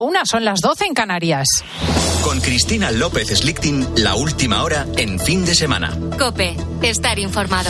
1, son las 12 en Canarias. Con Cristina López Slichting, la última hora en fin de semana. COPE, estar informado.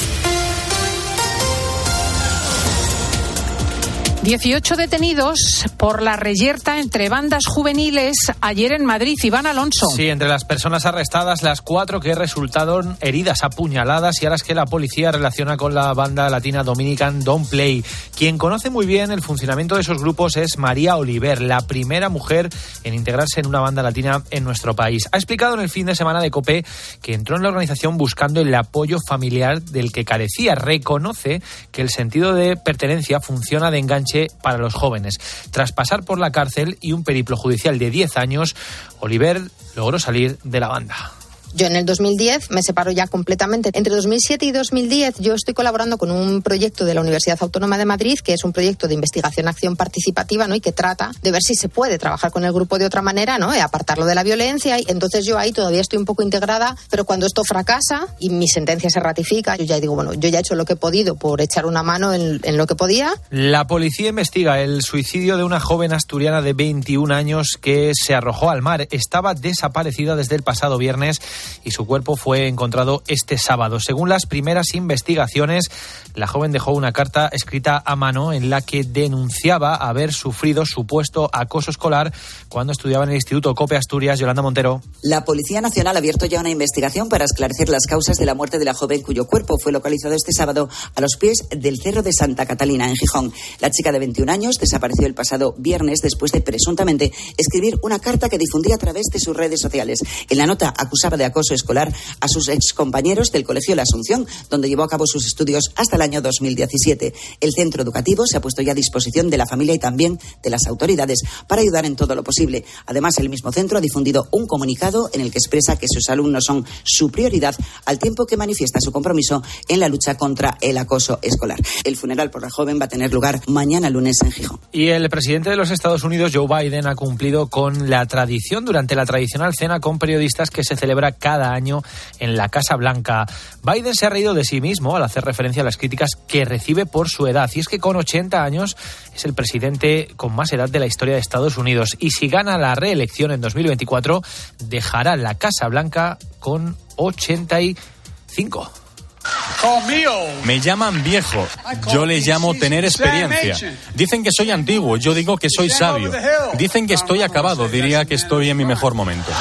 18 detenidos por la reyerta entre bandas juveniles ayer en Madrid. Iván Alonso. Sí, entre las personas arrestadas, las 4 que resultaron heridas, apuñaladas y a las que la policía relaciona con la banda latina Dominican Don't Play. Quien conoce muy bien el funcionamiento de esos grupos es María Oliver, la primera mujer en integrarse en una banda latina en nuestro país. Ha explicado en el fin de semana de COPE que entró en la organización buscando el apoyo familiar del que carecía. Reconoce que el sentido de pertenencia funciona de enganche para los jóvenes. Tras pasar por la cárcel y un periplo judicial de 10 años, Oliver logró salir de la banda. Yo en el 2010 me separo ya completamente. Entre 2007 y 2010 yo estoy colaborando con un proyecto de la Universidad Autónoma de Madrid, que es un proyecto de investigación-acción participativa, ¿no? Y que trata de ver si se puede trabajar con el grupo de otra manera, ¿no? Apartarlo de la violencia. Y entonces yo ahí todavía estoy un poco integrada, pero cuando esto fracasa y mi sentencia se ratifica, yo ya digo, bueno, yo ya he hecho lo que he podido por echar una mano en lo que podía. La policía investiga el suicidio de una joven asturiana de 21 años que se arrojó al mar. Estaba desaparecida desde el pasado viernes y su cuerpo fue encontrado este sábado. Según las primeras investigaciones, la joven dejó una carta escrita a mano en la que denunciaba haber sufrido supuesto acoso escolar cuando estudiaba en el Instituto COPE Asturias. Yolanda Montero. La Policía Nacional ha abierto ya una investigación para esclarecer las causas de la muerte de la joven cuyo cuerpo fue localizado este sábado a los pies del Cerro de Santa Catalina, en Gijón. La chica de 21 años desapareció el pasado viernes después de presuntamente escribir una carta que difundía a través de sus redes sociales. En la nota acusaba de acoso escolar a sus excompañeros del Colegio La Asunción, donde llevó a cabo sus estudios hasta el año 2017. El centro educativo se ha puesto ya a disposición de la familia y también de las autoridades para ayudar en todo lo posible. Además, el mismo centro ha difundido un comunicado en el que expresa que sus alumnos son su prioridad, al tiempo que manifiesta su compromiso en la lucha contra el acoso escolar. El funeral por la joven va a tener lugar mañana lunes en Gijón. Y el presidente de los Estados Unidos, Joe Biden, ha cumplido con la tradición durante la tradicional cena con periodistas que se celebra cada año en la Casa Blanca. Biden se ha reído de sí mismo al hacer referencia a las críticas que recibe por su edad. Y es que con 80 años es el presidente con más edad de la historia de Estados Unidos. Y si gana la reelección en 2024, dejará la Casa Blanca con 85. Me llaman viejo, yo le llamo tener experiencia. Dicen que soy antiguo, yo digo que soy sabio. Dicen que estoy acabado, diría que estoy en mi mejor momento.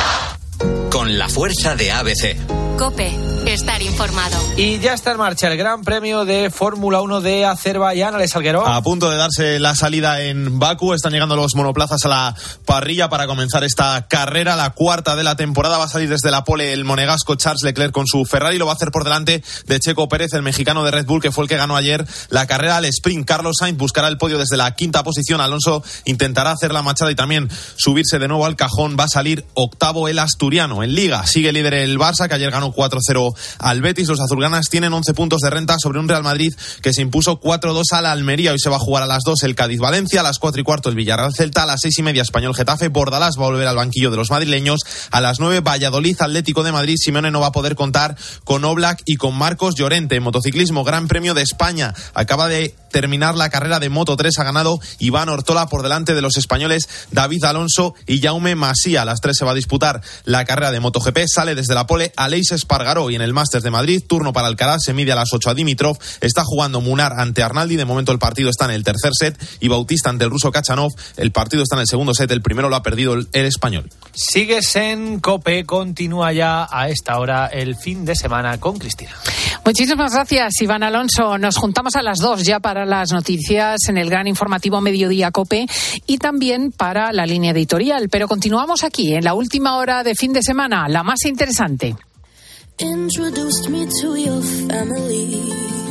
Con la fuerza de ABC. COPE, estar informado. Y ya está en marcha el Gran Premio de Fórmula 1 de Azerbaiyán. Alex Salguero. A punto de darse la salida en Bakú. Están llegando los monoplazas a la parrilla para comenzar esta carrera, la cuarta de la temporada. Va a salir desde la pole el monegasco Charles Leclerc con su Ferrari. Lo va a hacer por delante de Checo Pérez, el mexicano de Red Bull, que fue el que ganó ayer la carrera al sprint. Carlos Sainz buscará el podio desde la quinta posición. Alonso intentará hacer la machada y también subirse de nuevo al cajón. Va a salir octavo el asturiano. En Liga sigue líder el Barça, que ayer ganó 4-0 al Betis. Los azulgranas tienen 11 puntos de renta sobre un Real Madrid que se impuso 4-2 al Almería. Hoy se va a jugar a las 2 el Cádiz-Valencia, a las 4:15 el Villarreal-Celta, a las 6:30 Español-Getafe. Bordalás va a volver al banquillo de los madrileños. A las 9 Valladolid-Atlético de Madrid. Simeone no va a poder contar con Oblak y con Marcos Llorente. En motociclismo, Gran Premio de España. Acaba de terminar la carrera de Moto3. Ha ganado Iván Ortola por delante de los españoles David Alonso y Jaume Masía. A las 3 se va a disputar la carrera de MotoGP. Sale desde la pole Aleix Espargaró. Y en el Masters de Madrid, turno para Alcaraz. Se mide a las 8 a Dimitrov. Está jugando Munar ante Arnaldi. De momento el partido está en el tercer set. Y Bautista ante el ruso Kachanov. El partido está en el segundo set. El primero lo ha perdido el español. Sigues en COPE. Continúa ya a esta hora el fin de semana con Cristina. Muchísimas gracias, Iván Alonso. Nos juntamos a las 2 ya para las noticias en el gran informativo Mediodía COPE y también para la línea editorial. Pero continuamos aquí en la última hora de fin de semana, la más interesante. Introduced me to your family.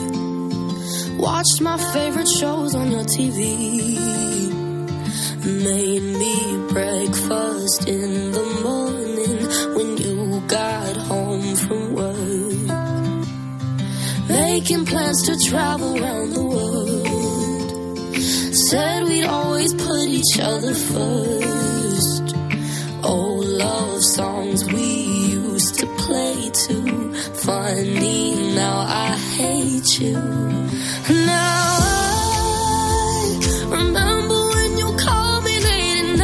Watched my favorite shows on your TV. Made me breakfast in the morning when you got home from work. Making plans to travel around the world. Said we'd always put each other first. Old love songs we used to play too. Funny, now I hate you. Now I remember when you called me late at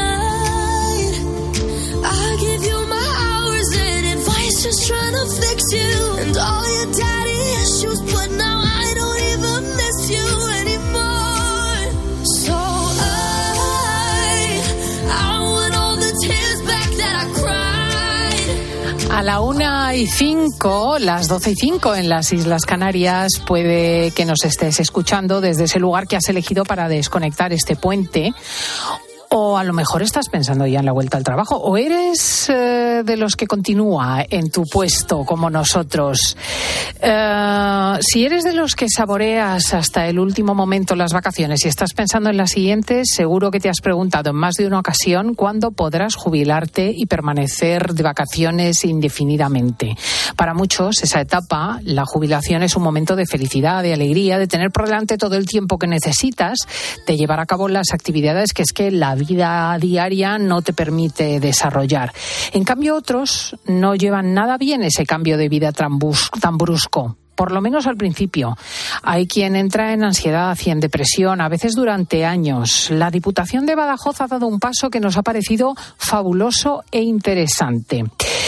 la 1:05, las 12:05 en las Islas Canarias, puede que nos estés escuchando desde ese lugar que has elegido para desconectar este puente. O a lo mejor estás pensando ya en la vuelta al trabajo. O eres de los que continúa en tu puesto como nosotros. Si eres de los que saboreas hasta el último momento las vacaciones y estás pensando en las siguientes, seguro que te has preguntado en más de una ocasión cuándo podrás jubilarte y permanecer de vacaciones indefinidamente. Para muchos, esa etapa, la jubilación, es un momento de felicidad, de alegría, de tener por delante todo el tiempo que necesitas, de llevar a cabo las actividades que es que la vida diaria no te permite desarrollar. En cambio, otros no llevan nada bien ese cambio de vida tan brusco. Por lo menos al principio. Hay quien entra en ansiedad y en depresión, a veces durante años. La Diputación de Badajoz ha dado un paso que nos ha parecido fabuloso e interesante.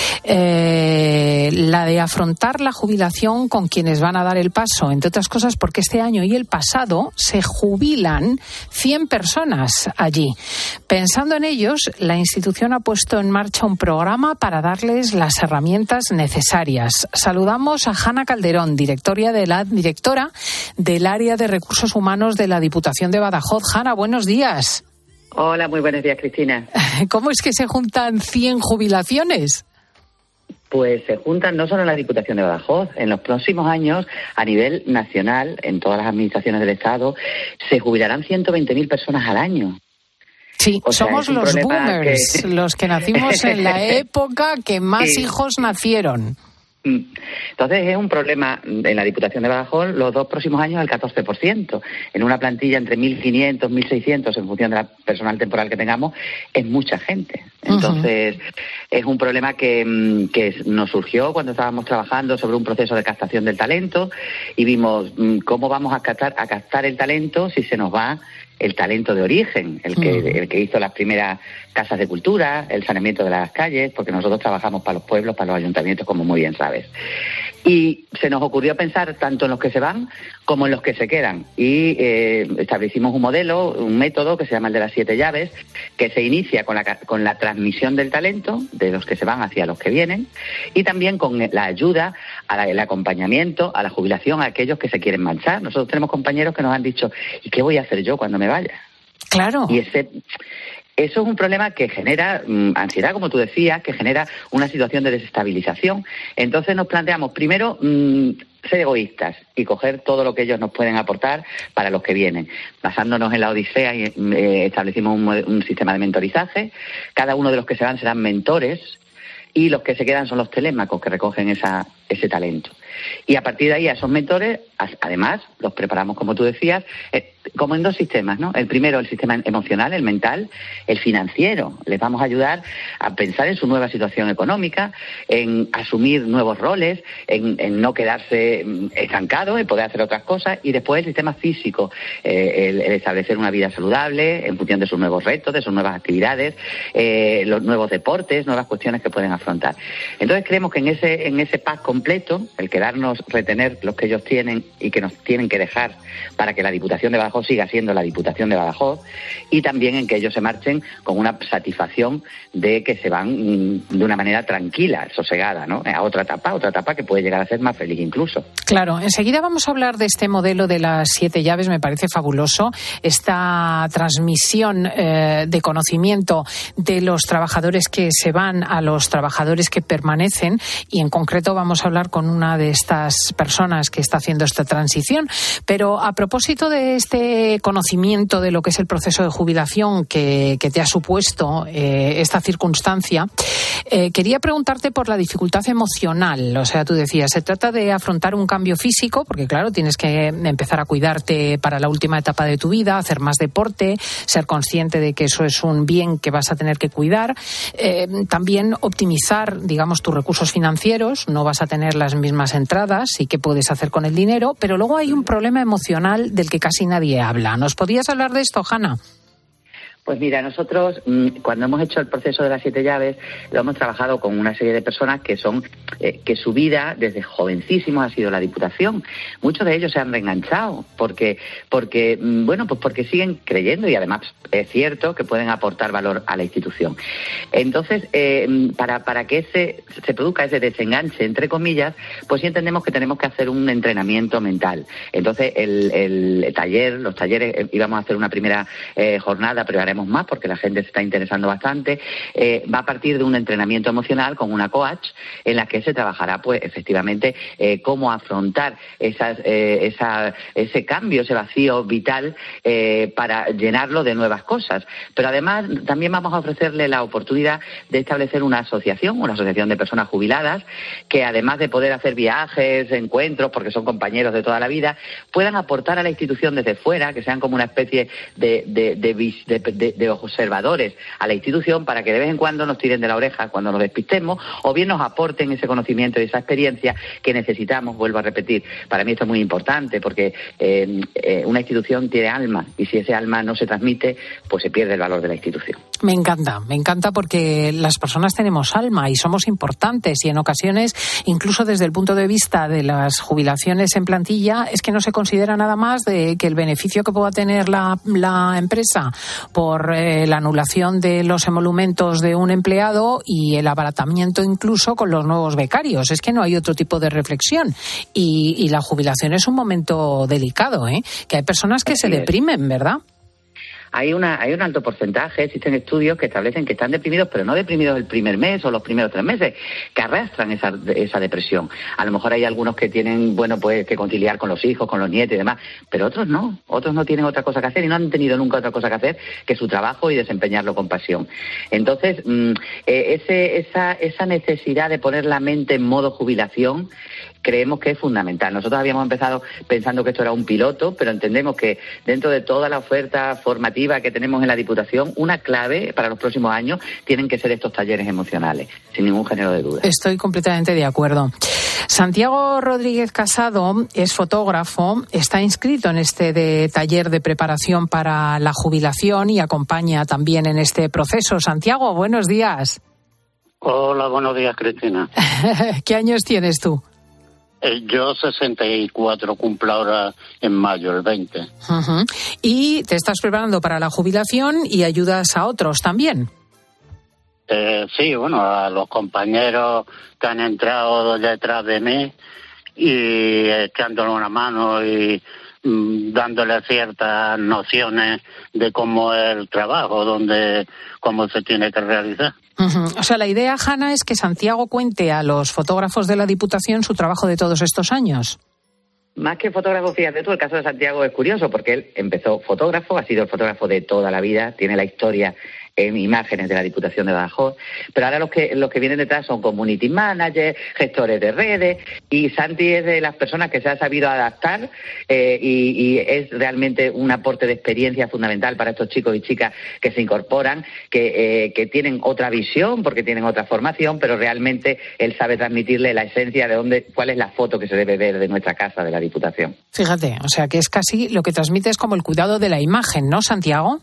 La de afrontar la jubilación con quienes van a dar el paso, entre otras cosas porque este año y el pasado se jubilan 100 personas allí. Pensando en ellos, la institución ha puesto en marcha un programa para darles las herramientas necesarias. Saludamos a Hanna Calderón, directora del área de recursos humanos de la Diputación de Badajoz. Hanna, buenos días. Hola, muy buenos días, Cristina. ¿Cómo es que se juntan 100 jubilaciones? Pues se juntan no solo en la Diputación de Badajoz, en los próximos años, a nivel nacional, en todas las administraciones del Estado, se jubilarán 120.000 personas al año. Sí, somos los boomers, los que nacimos en la época que más hijos nacieron. Entonces es un problema en la Diputación de Badajoz los 2 próximos años el 14%. En una plantilla entre 1.500, 1.600 en función de la personal temporal que tengamos, es mucha gente. Entonces es un problema que nos surgió cuando estábamos trabajando sobre un proceso de captación del talento y vimos cómo vamos a captar el talento si se nos va el talento de origen, el que hizo las primeras casas de cultura, el saneamiento de las calles, porque nosotros trabajamos para los pueblos, para los ayuntamientos, como muy bien sabes. Y se nos ocurrió pensar tanto en los que se van como en los que se quedan. Y establecimos un modelo, un método que se llama el de las 7 llaves, que se inicia con la transmisión del talento, de los que se van hacia los que vienen, y también con la ayuda, el acompañamiento, a la jubilación a aquellos que se quieren marchar. Nosotros tenemos compañeros que nos han dicho, ¿y qué voy a hacer yo cuando me vaya? Claro. Y eso es un problema que genera ansiedad, como tú decías, que genera una situación de desestabilización. Entonces nos planteamos, primero, ser egoístas y coger todo lo que ellos nos pueden aportar para los que vienen. Basándonos en la Odisea, establecimos un sistema de mentorizaje. Cada uno de los que se van serán mentores y los que se quedan son los telémacos que recogen ese talento. Y a partir de ahí, a esos mentores, además, los preparamos, como tú decías, como en 2 sistemas, ¿no? El primero, el sistema emocional, el mental, el financiero. Les vamos a ayudar a pensar en su nueva situación económica, en asumir nuevos roles, en no quedarse estancados, en poder hacer otras cosas. Y después el sistema físico, el establecer una vida saludable en función de sus nuevos retos, de sus nuevas actividades, los nuevos deportes, nuevas cuestiones que pueden afrontar. Entonces creemos que en ese pack completo, el quedarnos, retener los que ellos tienen y que nos tienen que dejar para que la Diputación de Badajoz siga siendo la Diputación de Badajoz, y también en que ellos se marchen con una satisfacción de que se van de una manera tranquila, sosegada, ¿no? A otra etapa que puede llegar a ser más feliz incluso. Claro, enseguida vamos a hablar de este modelo de las 7 llaves, me parece fabuloso, esta transmisión de conocimiento de los trabajadores que se van a los trabajadores que permanecen, y en concreto vamos a hablar con una de estas personas que está haciendo esta transición. Pero a propósito de este conocimiento de lo que es el proceso de jubilación que te ha supuesto esta circunstancia, quería preguntarte por la dificultad emocional. O sea, tú decías, se trata de afrontar un cambio físico, porque claro, tienes que empezar a cuidarte para la última etapa de tu vida, hacer más deporte, ser consciente de que eso es un bien que vas a tener que cuidar. También optimizar, digamos, tus recursos financieros, no vas a tener las mismas entradas y qué puedes hacer con el dinero, pero luego hay un problema emocional del que casi nadie habla. ¿Nos podías hablar de esto, Hanna? Pues mira, nosotros cuando hemos hecho el proceso de las 7 llaves lo hemos trabajado con una serie de personas que son que su vida desde jovencísimos ha sido la Diputación. Muchos de ellos se han reenganchado porque siguen creyendo y además es cierto que pueden aportar valor a la institución. Entonces, para que se produzca ese desenganche, entre comillas, pues sí entendemos que tenemos que hacer un entrenamiento mental. Entonces, los talleres, íbamos a hacer una primera jornada, pero haremos más porque la gente se está interesando bastante. Va a partir de un entrenamiento emocional con una coach en la que se trabajará, pues, efectivamente, cómo afrontar ese cambio, ese vacío vital para llenarlo de nuevas cosas. Pero además también vamos a ofrecerle la oportunidad de establecer una asociación de personas jubiladas que además de poder hacer viajes, encuentros, porque son compañeros de toda la vida, puedan aportar a la institución desde fuera, que sean como una especie de observadores a la institución para que de vez en cuando nos tiren de la oreja cuando nos despistemos o bien nos aporten ese conocimiento y esa experiencia que necesitamos. Vuelvo a repetir, para mí esto es muy importante porque una institución tiene alma y si ese alma no se transmite, pues se pierde el valor de la institución. Me encanta porque las personas tenemos alma y somos importantes y en ocasiones, incluso desde el punto de vista de las jubilaciones en plantilla, es que no se considera nada más de que el beneficio que pueda tener la empresa por la anulación de los emolumentos de un empleado y el abaratamiento incluso con los nuevos becarios. Es que no hay otro tipo de reflexión y la jubilación es un momento delicado, que hay personas que se deprimen, ¿verdad? Hay un alto porcentaje, existen estudios que establecen que están deprimidos, pero no deprimidos el primer mes o los primeros 3 meses, que arrastran esa depresión. A lo mejor hay algunos que tienen, que conciliar con los hijos, con los nietos y demás, pero otros no tienen otra cosa que hacer y no han tenido nunca otra cosa que hacer que su trabajo y desempeñarlo con pasión. Entonces, esa necesidad de poner la mente en modo jubilación creemos que es fundamental. Nosotros habíamos empezado pensando que esto era un piloto, pero entendemos que dentro de toda la oferta formativa que tenemos en la Diputación, una clave para los próximos años tienen que ser estos talleres emocionales, sin ningún género de duda. Estoy completamente de acuerdo. Santiago Rodríguez Casado es fotógrafo, está inscrito en este taller de preparación para la jubilación y acompaña también en este proceso. Santiago, buenos días. Hola, buenos días, Cristina. ¿Qué años tienes tú? Yo 64, cumplo ahora en mayo, el 20. Uh-huh. Y te estás preparando para la jubilación y ayudas a otros también. Sí, a los compañeros que han entrado detrás de mí y echándole una mano y dándole ciertas nociones de cómo es el trabajo, cómo se tiene que realizar. Uh-huh. O sea, la idea, Hanna, es que Santiago cuente a los fotógrafos de la Diputación su trabajo de todos estos años. Más que fotógrafo, fíjate tú, el caso de Santiago es curioso porque él empezó fotógrafo, ha sido el fotógrafo de toda la vida, tiene la historia en imágenes de la Diputación de Badajoz, pero ahora los que vienen detrás son community managers, gestores de redes, y Santi es de las personas que se ha sabido adaptar y es realmente un aporte de experiencia fundamental para estos chicos y chicas que se incorporan, que tienen otra visión porque tienen otra formación, pero realmente él sabe transmitirle la esencia de cuál es la foto que se debe ver de nuestra casa, de la Diputación. Fíjate, o sea que es casi lo que transmite es como el cuidado de la imagen, ¿no, Santiago?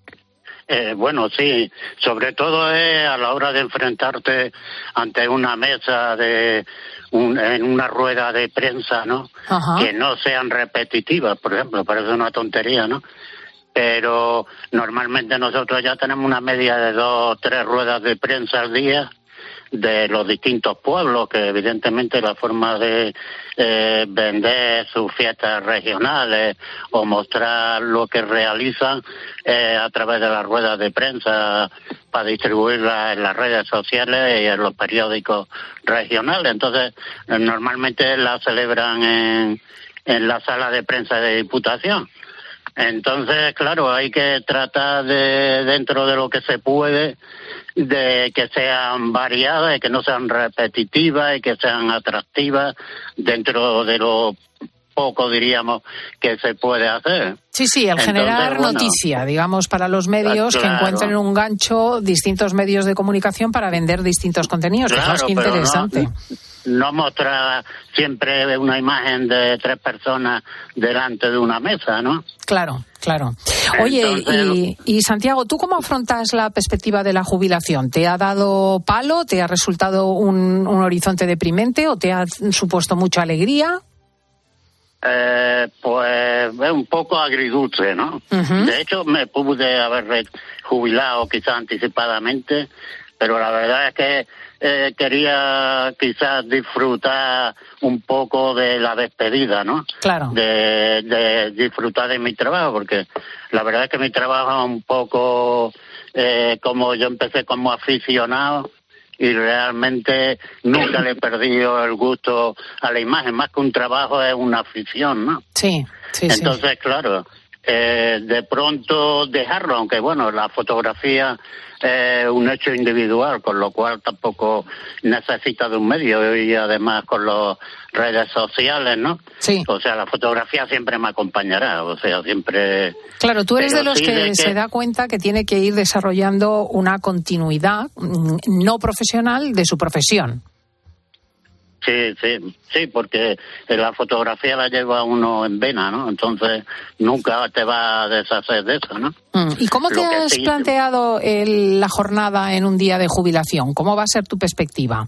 Sí, sobre todo a la hora de enfrentarte ante una mesa en una rueda de prensa, ¿no? Ajá. Que no sean repetitivas, por ejemplo, parece una tontería, ¿no? Pero normalmente nosotros ya tenemos una media de 2 o 3 ruedas de prensa al día de los distintos pueblos, que evidentemente la forma de vender sus fiestas regionales o mostrar lo que realizan a través de las ruedas de prensa para distribuirlas en las redes sociales y en los periódicos regionales. Entonces, normalmente la celebran en la sala de prensa de Diputación. Entonces, claro, hay que tratar dentro de lo que se puede, de que sean variadas, de que no sean repetitivas y que sean atractivas dentro de lo poco, diríamos, que se puede hacer. Sí, el generar noticia, digamos, para los medios, claro, que encuentren un gancho, distintos medios de comunicación para vender distintos contenidos. Claro, fijaos qué interesante. No mostrar siempre una imagen de 3 personas delante de una mesa, ¿no? Claro. Claro. Oye, entonces, y Santiago, ¿tú cómo afrontas la perspectiva de la jubilación? ¿Te ha dado palo? ¿Te ha resultado un horizonte deprimente o te ha supuesto mucha alegría? Pues es un poco agridulce, ¿no? Uh-huh. De hecho, me pude haber jubilado quizás anticipadamente, pero la verdad es que quería quizás disfrutar un poco de la despedida, ¿no? Claro. De disfrutar de mi trabajo, porque la verdad es que mi trabajo es un poco como yo empecé como aficionado y realmente nunca le he perdido el gusto a la imagen, más que un trabajo es una afición, ¿no? Sí. Entonces, claro, de pronto dejarlo, aunque bueno, la fotografía un hecho individual, con lo cual tampoco necesita de un medio y además con las redes sociales, ¿no? Sí. O sea, la fotografía siempre me acompañará, o sea, siempre... Claro, tú eres de los que se da cuenta que tiene que ir desarrollando una continuidad no profesional de su profesión. Sí, porque la fotografía la lleva uno en vena, ¿no? Entonces nunca te va a deshacer de eso, ¿no? ¿Y cómo te has planteado la jornada en un día de jubilación? ¿Cómo va a ser tu perspectiva?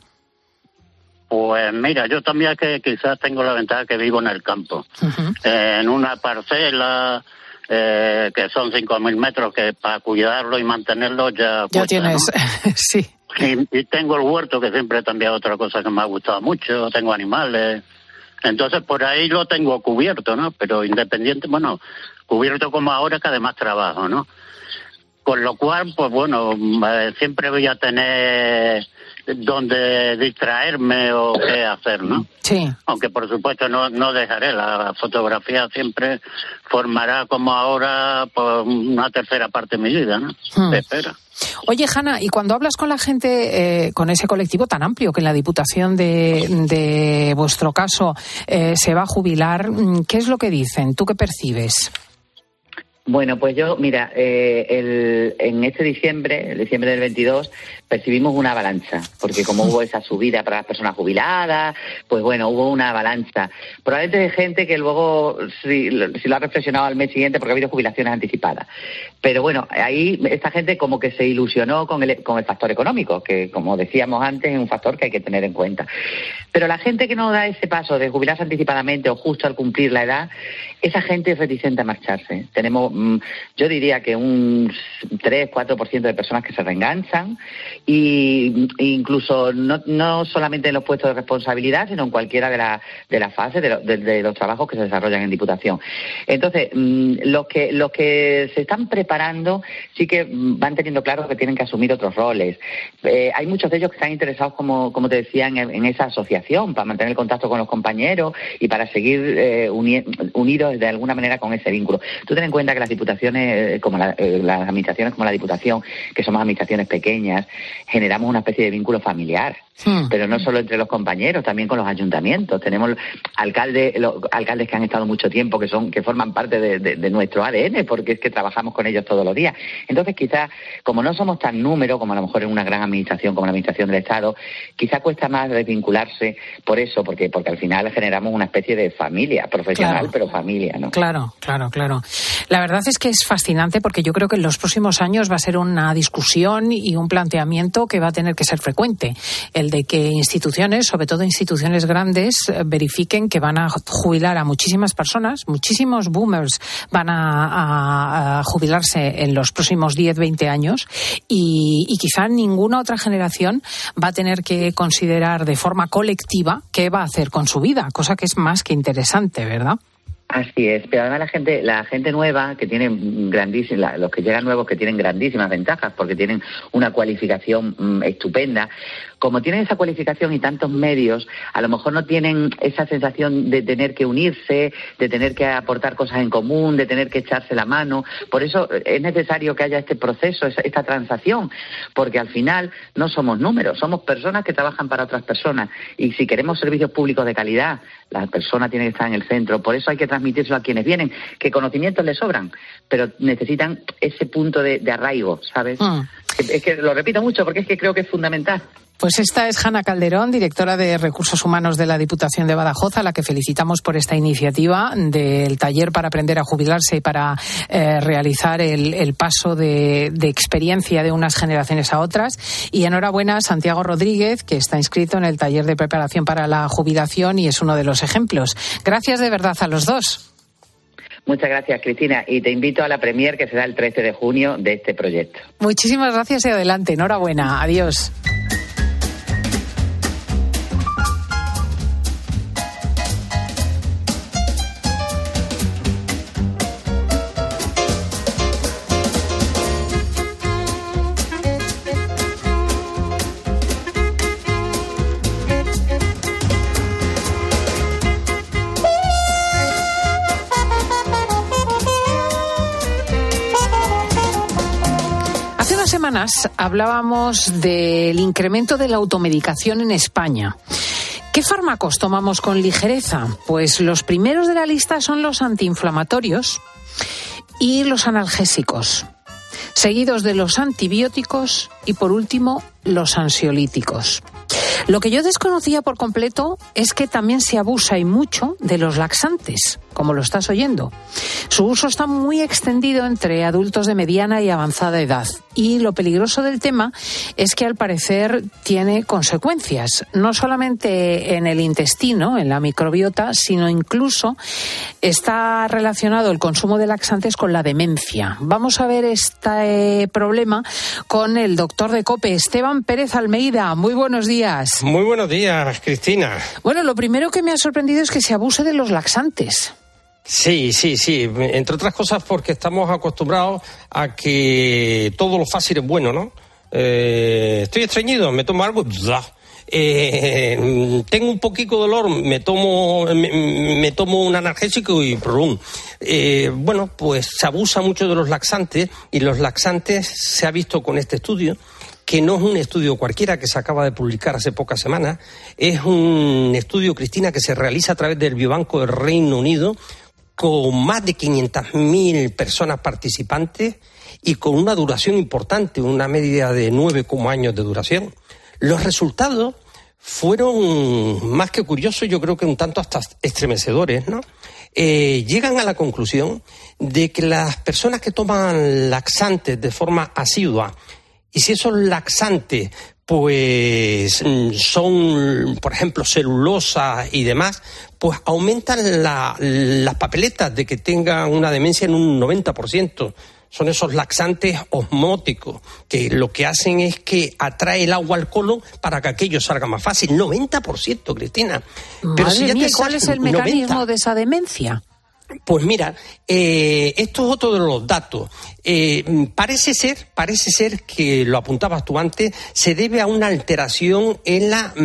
Pues mira, yo también que quizás tengo la ventaja que vivo en el campo, uh-huh. En una parcela que son 5.000 metros, que para cuidarlo y mantenerlo ya cuesta, tienes, ¿no? Sí. Y tengo el huerto, que siempre también es otra cosa que me ha gustado mucho, tengo animales, entonces por ahí lo tengo cubierto, ¿no? Pero independiente, bueno, cubierto como ahora, que además trabajo, ¿no? Con lo cual, pues bueno, siempre voy a tener donde distraerme o qué hacer, ¿no? Sí. Aunque por supuesto no dejaré, la fotografía siempre formará como ahora pues, una tercera parte de mi vida, ¿no? Se espera. Oye, Hanna, y cuando hablas con la gente, con ese colectivo tan amplio que en la Diputación de vuestro caso se va a jubilar, ¿qué es lo que dicen? ¿Tú qué percibes? Bueno, pues yo, mira, en este diciembre, el diciembre del 22, percibimos una avalancha, porque como hubo esa subida para las personas jubiladas, pues bueno, hubo una avalancha. Probablemente de gente que luego si lo ha reflexionado al mes siguiente, porque ha habido jubilaciones anticipadas. Pero bueno, ahí esta gente como que se ilusionó con el factor económico, que como decíamos antes es un factor que hay que tener en cuenta. Pero la gente que no da ese paso de jubilarse anticipadamente o justo al cumplir la edad, esa gente es reticente a marcharse. Tenemos, yo diría que un 3-4% de personas que se reenganchan y incluso no solamente en los puestos de responsabilidad, sino en cualquiera de las fases de los trabajos que se desarrollan en Diputación. Entonces, los que se están preparando sí que van teniendo claro que tienen que asumir otros roles. Hay muchos de ellos que están interesados, como te decía, en esa asociación, para mantener el contacto con los compañeros y para seguir unidos de alguna manera con ese vínculo. Tú ten en cuenta que las diputaciones, como las administraciones como la Diputación, que somos administraciones pequeñas, generamos una especie de vínculo familiar. Pero no solo entre los compañeros, también con los ayuntamientos. Tenemos alcaldes que han estado mucho tiempo, que forman parte de nuestro ADN, porque es que trabajamos con ellos todos los días. Entonces, quizás, como no somos tan número como a lo mejor en una gran administración como la Administración del Estado, quizás cuesta más desvincularse por eso, porque al final generamos una especie de familia profesional, claro, pero familia, ¿no? Claro. La verdad es que es fascinante, porque yo creo que en los próximos años va a ser una discusión y un planteamiento que va a tener que ser frecuente. El de que instituciones, sobre todo instituciones grandes, verifiquen que van a jubilar a muchísimas personas, muchísimos boomers van a jubilarse en los próximos 10-20 años y quizá ninguna otra generación va a tener que considerar de forma colectiva qué va a hacer con su vida, cosa que es más que interesante, ¿verdad? Así es, pero además la gente nueva que tiene los que llegan nuevos que tienen grandísimas ventajas porque tienen una cualificación estupenda. Como tienen esa cualificación y tantos medios, a lo mejor no tienen esa sensación de tener que unirse, de tener que aportar cosas en común, de tener que echarse la mano. Por eso es necesario que haya este proceso, esta transacción, porque al final no somos números, somos personas que trabajan para otras personas. Y si queremos servicios públicos de calidad, la persona tiene que estar en el centro. Por eso hay que transmitírselo a quienes vienen, que conocimientos les sobran, pero necesitan ese punto de arraigo, ¿sabes? Es que lo repito mucho porque es que creo que es fundamental. Pues esta es Hanna Calderón, directora de Recursos Humanos de la Diputación de Badajoz, a la que felicitamos por esta iniciativa del taller para aprender a jubilarse y para realizar el paso de experiencia de unas generaciones a otras. Y enhorabuena a Santiago Rodríguez, que está inscrito en el taller de preparación para la jubilación y es uno de los ejemplos. Gracias de verdad a los dos. Muchas gracias, Cristina, y te invito a la premier que será el 13 de junio de este proyecto. Muchísimas gracias y adelante. Enhorabuena. Adiós. Semanas hablábamos del incremento de la automedicación en España. ¿Qué fármacos tomamos con ligereza? Pues los primeros de la lista son los antiinflamatorios y los analgésicos, seguidos de los antibióticos y, por último, los ansiolíticos. Lo que yo desconocía por completo es que también se abusa y mucho de los laxantes, como lo estás oyendo. Su uso está muy extendido entre adultos de mediana y avanzada edad. Y lo peligroso del tema es que al parecer tiene consecuencias, no solamente en el intestino, en la microbiota, sino incluso está relacionado el consumo de laxantes con la demencia. Vamos a ver este problema con el doctor de COPE, Esteban Pérez Almeida. Muy buenos días. Muy buenos días, Cristina. Bueno, lo primero que me ha sorprendido es que se abuse de los laxantes. Sí. Entre otras cosas porque estamos acostumbrados a que todo lo fácil es bueno, ¿no? Estoy estreñido, me tomo algo... tengo un poquito de dolor, me tomo un analgésico y ¡prum! Bueno, pues se abusa mucho de los laxantes y los laxantes se ha visto con este estudio, que no es un estudio cualquiera que se acaba de publicar hace pocas semanas, es un estudio, Cristina, que se realiza a través del Biobanco del Reino Unido, con más de 500.000 personas participantes y con una duración importante, una media de 9 años de duración. Los resultados fueron más que curiosos, yo creo que un tanto hasta estremecedores, ¿no? Llegan a la conclusión de que las personas que toman laxantes de forma asidua, y si esos laxantes pues son, por ejemplo, celulosa y demás, pues aumentan las papeletas de que tengan una demencia en un 90%. Son esos laxantes osmóticos que lo que hacen es que atrae el agua al colon para que aquello salga más fácil. 90%, Cristina. Pero si ya ¿cuál es el mecanismo de esa demencia? Pues mira, esto es otro de los datos. Parece ser que, lo apuntabas tú antes, se debe a una alteración en la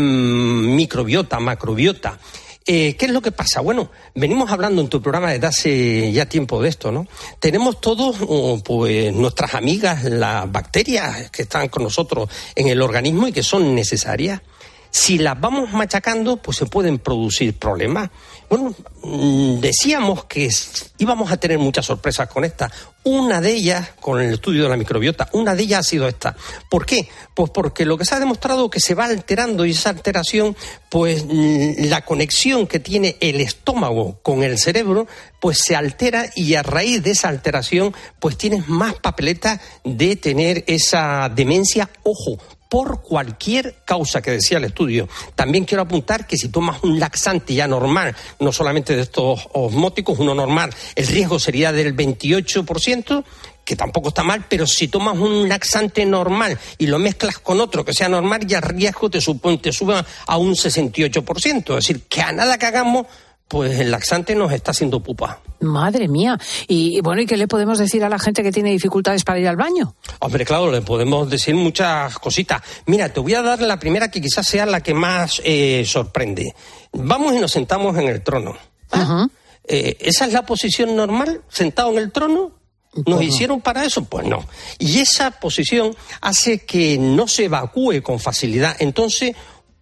macrobiota. ¿Qué es lo que pasa? Bueno, venimos hablando en tu programa desde hace ya tiempo de esto, ¿no? Tenemos todos, pues, nuestras amigas, las bacterias que están con nosotros en el organismo y que son necesarias. Si las vamos machacando, pues se pueden producir problemas. Bueno, decíamos que íbamos a tener muchas sorpresas con esta. Una de ellas, con el estudio de la microbiota, una de ellas ha sido esta. ¿Por qué? Pues porque lo que se ha demostrado es que se va alterando, y esa alteración, pues la conexión que tiene el estómago con el cerebro, pues se altera, y a raíz de esa alteración, pues tienes más papeletas de tener esa demencia. Ojo, por cualquier causa que decía el estudio. También quiero apuntar que si tomas un laxante ya normal, no solamente de estos osmóticos, uno normal, el riesgo sería del 28%, que tampoco está mal, pero si tomas un laxante normal y lo mezclas con otro que sea normal, ya el riesgo te sube a un 68%. Es decir, que a nada que hagamos, pues el laxante nos está haciendo pupa. Madre mía. Y bueno, ¿y qué le podemos decir a la gente que tiene dificultades para ir al baño? Hombre, claro, le podemos decir muchas cositas. Mira, te voy a dar la primera, que quizás sea la que más sorprende. Vamos y nos sentamos en el trono. Uh-huh. ¿Esa es la posición normal? ¿Sentado en el trono? ¿Nos hicieron para eso? Pues no. Y esa posición hace que no se evacúe con facilidad. Entonces,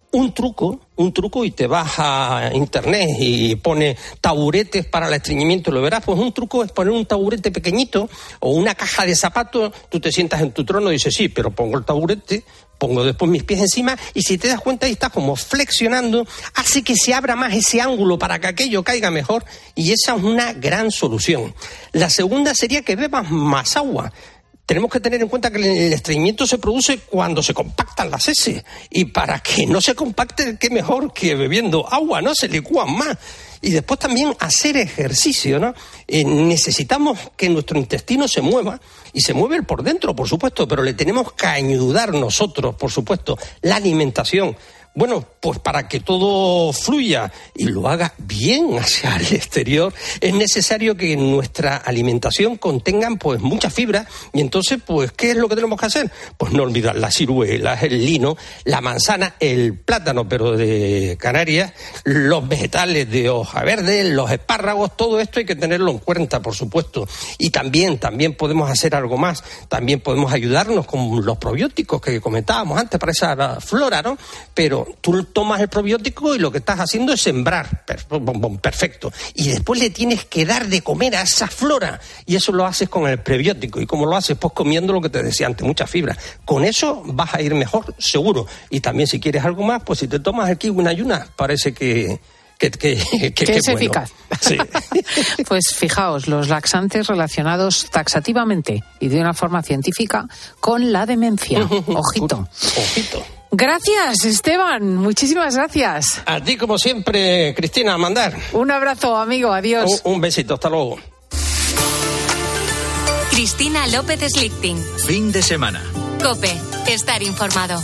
un truco y te vas a internet y pones taburetes para el estreñimiento, lo verás. Pues un truco es poner un taburete pequeñito o una caja de zapatos, tú te sientas en tu trono y dices, sí, pero pongo el taburete, pongo después mis pies encima y si te das cuenta ahí estás como flexionando, hace que se abra más ese ángulo para que aquello caiga mejor y esa es una gran solución. La segunda sería que bebas más agua. Tenemos que tener en cuenta que el estreñimiento se produce cuando se compactan las heces. Y para que no se compacte, qué mejor que bebiendo agua, ¿no? Se licúan más. Y después también hacer ejercicio, ¿no? Necesitamos que nuestro intestino se mueva, y se mueve por dentro, por supuesto, pero le tenemos que ayudar nosotros, por supuesto, la alimentación. Bueno, pues para que todo fluya y lo haga bien hacia el exterior, es necesario que nuestra alimentación contenga pues mucha fibra. Y entonces, pues, ¿qué es lo que tenemos que hacer? Pues no olvidar las ciruelas, el lino, la manzana, el plátano, pero de Canarias, los vegetales de hoja verde, los espárragos, todo esto hay que tenerlo en cuenta, por supuesto. Y también podemos hacer algo más. También podemos ayudarnos con los probióticos que comentábamos antes para esa flora, ¿no? Pero tú tomas el probiótico y lo que estás haciendo es sembrar. Perfecto. Y después le tienes que dar de comer a esa flora. Y eso lo haces con el prebiótico. ¿Y cómo lo haces? Pues comiendo lo que te decía antes, mucha fibra. Con eso vas a ir mejor, seguro. Y también si quieres algo más, pues si te tomas el kiwi en ayunas, parece que es bueno. Eficaz. Sí. Pues fijaos, los laxantes relacionados taxativamente y de una forma científica con la demencia. Ojito. Ojito. Gracias, Esteban. Muchísimas gracias. A ti, como siempre, Cristina, a mandar. Un abrazo, amigo. Adiós. Un besito. Hasta luego. Cristina López Slichting. Fin de semana. COPE. Estar informado.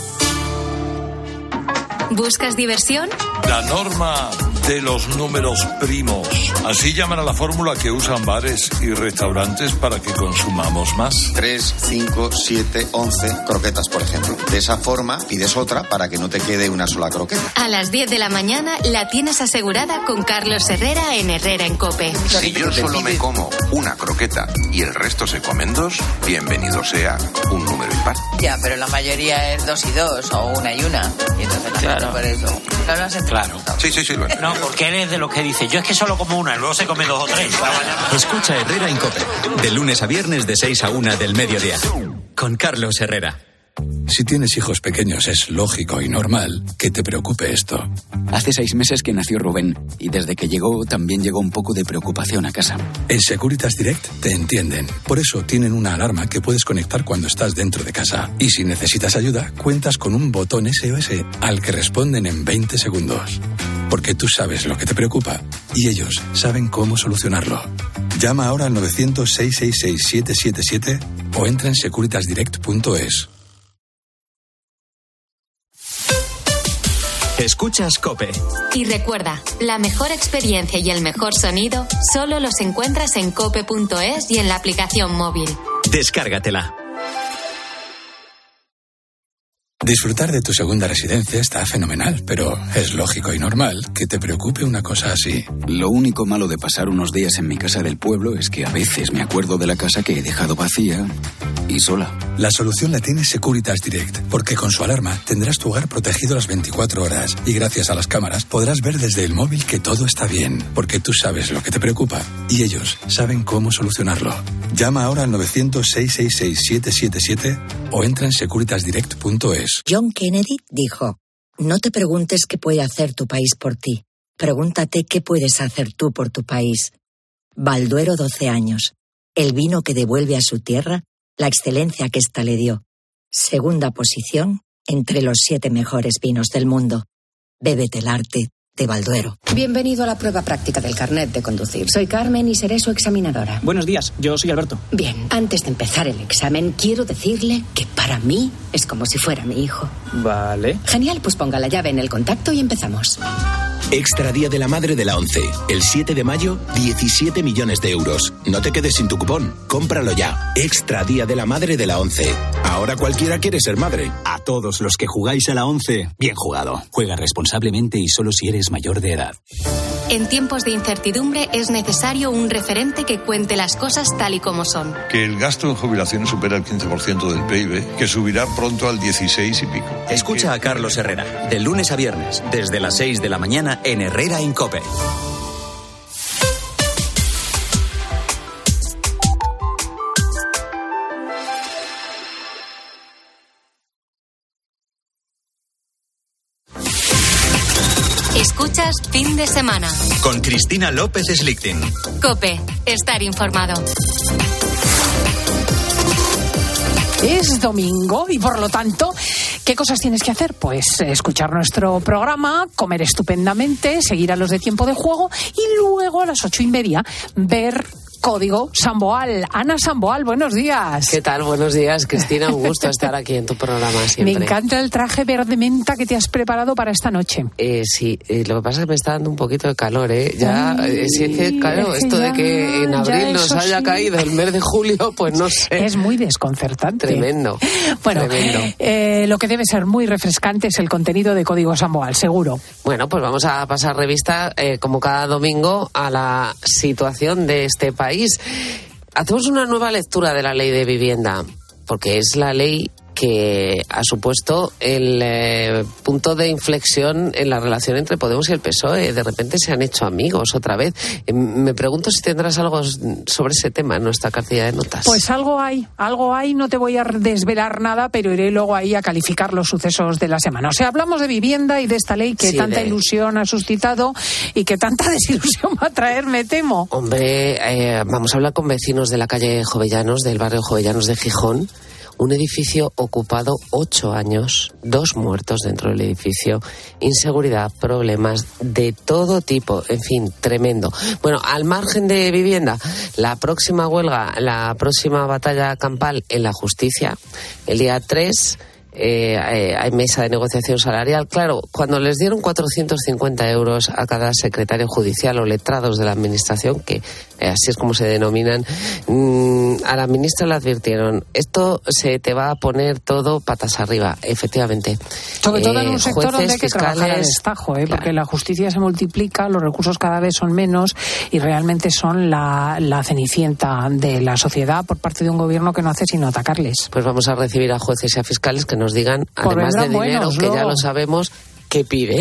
¿Buscas diversión? La norma de los números primos. Así llaman a la fórmula que usan bares y restaurantes para que consumamos más. 3, 5, 7, 11 croquetas, por ejemplo. De esa forma pides otra para que no te quede una sola croqueta. A las 10 de la mañana la tienes asegurada con Carlos Herrera en Herrera en COPE. Si yo solo me como una croqueta y el resto se comen dos, bienvenido sea un número impar. Ya, pero la mayoría es 2 y 2 o 1 y 1. Y entonces claro. Por eso. No lo has claro. Sí, lo entiendo. No, porque él es de los que dice, yo es que solo como una y luego se come 2 o 3. Escucha Herrera en COPE, de lunes a viernes de 6 a 1 del mediodía, con Carlos Herrera. Si tienes hijos pequeños es lógico y normal que te preocupe esto. Hace 6 meses que nació Rubén y desde que llegó también llegó un poco de preocupación a casa. En Securitas Direct te entienden. Por eso tienen una alarma que puedes conectar cuando estás dentro de casa. Y si necesitas ayuda, cuentas con un botón SOS al que responden en 20 segundos. Porque tú sabes lo que te preocupa y ellos saben cómo solucionarlo. Llama ahora al 900-666-777 o entra en securitasdirect.es. Escuchas COPE. Y recuerda, la mejor experiencia y el mejor sonido solo los encuentras en cope.es y en la aplicación móvil. Descárgatela. Disfrutar de tu segunda residencia está fenomenal, pero es lógico y normal que te preocupe una cosa así. Lo único malo de pasar unos días en mi casa del pueblo es que a veces me acuerdo de la casa que he dejado vacía y sola. La solución la tiene Securitas Direct, porque con su alarma tendrás tu hogar protegido las 24 horas y gracias a las cámaras podrás ver desde el móvil que todo está bien, porque tú sabes lo que te preocupa y ellos saben cómo solucionarlo. Llama ahora al 900-666-777 o entra en securitasdirect.es. John Kennedy dijo, no te preguntes qué puede hacer tu país por ti, pregúntate qué puedes hacer tú por tu país. Balduero 12 años, el vino que devuelve a su tierra la excelencia que ésta le dio. Segunda posición entre los 7 mejores vinos del mundo. Bébete el arte de Balduero. Bienvenido a la prueba práctica del carnet de conducir. Soy Carmen y seré su examinadora. Buenos días, yo soy Alberto. Bien, antes de empezar el examen, quiero decirle que para mí es como si fuera mi hijo. Vale. Genial, pues ponga la llave en el contacto y empezamos. Extra Día de la Madre de la ONCE. El 7 de mayo, 17 millones de euros. No te quedes sin tu cupón. Cómpralo ya. Extra Día de la Madre de la ONCE. Ahora cualquiera quiere ser madre. A todos los que jugáis a la ONCE, bien jugado. Juega responsablemente y solo si eres mayor de edad. En tiempos de incertidumbre es necesario un referente que cuente las cosas tal y como son. Que el gasto en jubilaciones supera el 15% del PIB, que subirá pronto al 16 y pico. Escucha a Carlos Herrera, de lunes a viernes, desde las 6 de la mañana en Herrera en COPE. Escuchas Fin de Semana. Con Cristina López Slichting. COPE, estar informado. Es domingo y por lo tanto, ¿qué cosas tienes que hacer? Pues escuchar nuestro programa, comer estupendamente, seguir a los de Tiempo de Juego y luego a las 8:30 ver Código Samboal. Ana Samboal, buenos días. ¿Qué tal? Buenos días, Cristina. Un gusto estar aquí en tu programa siempre. Me encanta el traje verde menta que te has preparado para esta noche. Sí, lo que pasa es que me está dando un poquito de calor, ¿eh? Ya, claro, esto de que en abril nos haya caído el mes de julio, pues no sé. Es muy desconcertante. Tremendo. Bueno, tremendo. Lo que debe ser muy refrescante es el contenido de Código Samboal, seguro. Bueno, pues vamos a pasar revista, como cada domingo, a la situación de este país. Hacemos una nueva lectura de la ley de vivienda, porque es la ley que ha supuesto el punto de inflexión en la relación entre Podemos y el PSOE. De repente se han hecho amigos otra vez. Me pregunto si tendrás algo sobre ese tema en nuestra cartilla de notas. Pues algo hay, no te voy a desvelar nada, pero iré luego ahí a calificar los sucesos de la semana. O sea, hablamos de vivienda y de esta ley que tanta ilusión ha suscitado y que tanta desilusión va a traer, me temo. Hombre, vamos a hablar con vecinos de la calle Jovellanos, del barrio Jovellanos de Gijón. Un edificio ocupado 8 años, 2 muertos dentro del edificio, inseguridad, problemas de todo tipo, en fin, tremendo. Bueno, al margen de vivienda, la próxima huelga, la próxima batalla campal en la justicia, el día 3... hay mesa de negociación salarial. Claro, cuando les dieron 450 euros a cada secretario judicial o letrados de la administración, que así es como se denominan, a la ministra le advirtieron, esto se te va a poner todo patas arriba, efectivamente. Sobre todo en un sector jueces, donde hay que trabajar a destajo, claro. Porque la justicia se multiplica, los recursos cada vez son menos y realmente son la cenicienta de la sociedad por parte de un gobierno que no hace sino atacarles. Pues vamos a recibir a jueces y a fiscales que nos digan, además de dinero, que ya lo sabemos, qué piden.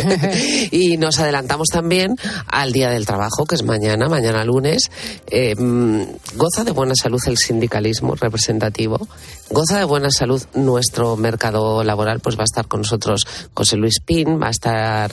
Y nos adelantamos también al Día del Trabajo, que es mañana lunes. Goza de buena salud el sindicalismo representativo, goza de buena salud nuestro mercado laboral. Pues va a estar con nosotros José Luis Pin, va a estar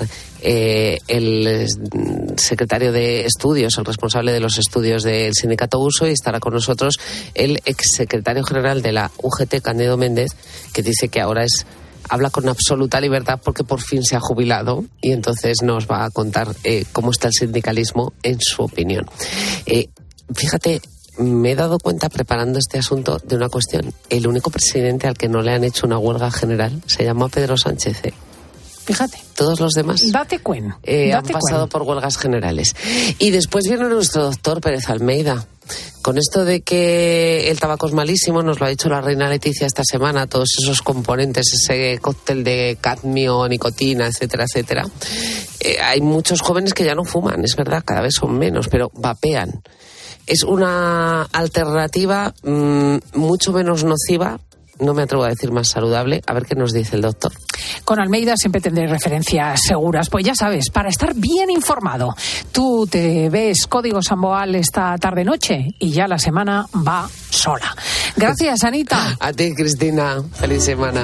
el secretario de estudios, el responsable de los estudios del sindicato Uso, y estará con nosotros el exsecretario general de la UGT, Cándido Méndez, que dice que ahora habla con absoluta libertad porque por fin se ha jubilado y entonces nos va a contar cómo está el sindicalismo en su opinión. Fíjate, me he dado cuenta preparando este asunto de una cuestión. El único presidente al que no le han hecho una huelga general se llama Pedro Sánchez. Fíjate. Todos los demás Date cuenta. Han pasado por huelgas generales. Y después viene nuestro doctor Pérez Almeida. Con esto de que el tabaco es malísimo, nos lo ha dicho la reina Leticia esta semana, todos esos componentes, ese cóctel de cadmio, nicotina, etcétera, etcétera. Hay muchos jóvenes que ya no fuman, es verdad, cada vez son menos, pero vapean. Es una alternativa mucho menos nociva, no me atrevo a decir más saludable. A ver qué nos dice el doctor. Con Almeida siempre tendré referencias seguras. Pues ya sabes, para estar bien informado, tú te ves Código Samboal esta tarde-noche y ya la semana va sola. Gracias, Anita. A ti, Cristina. Feliz semana.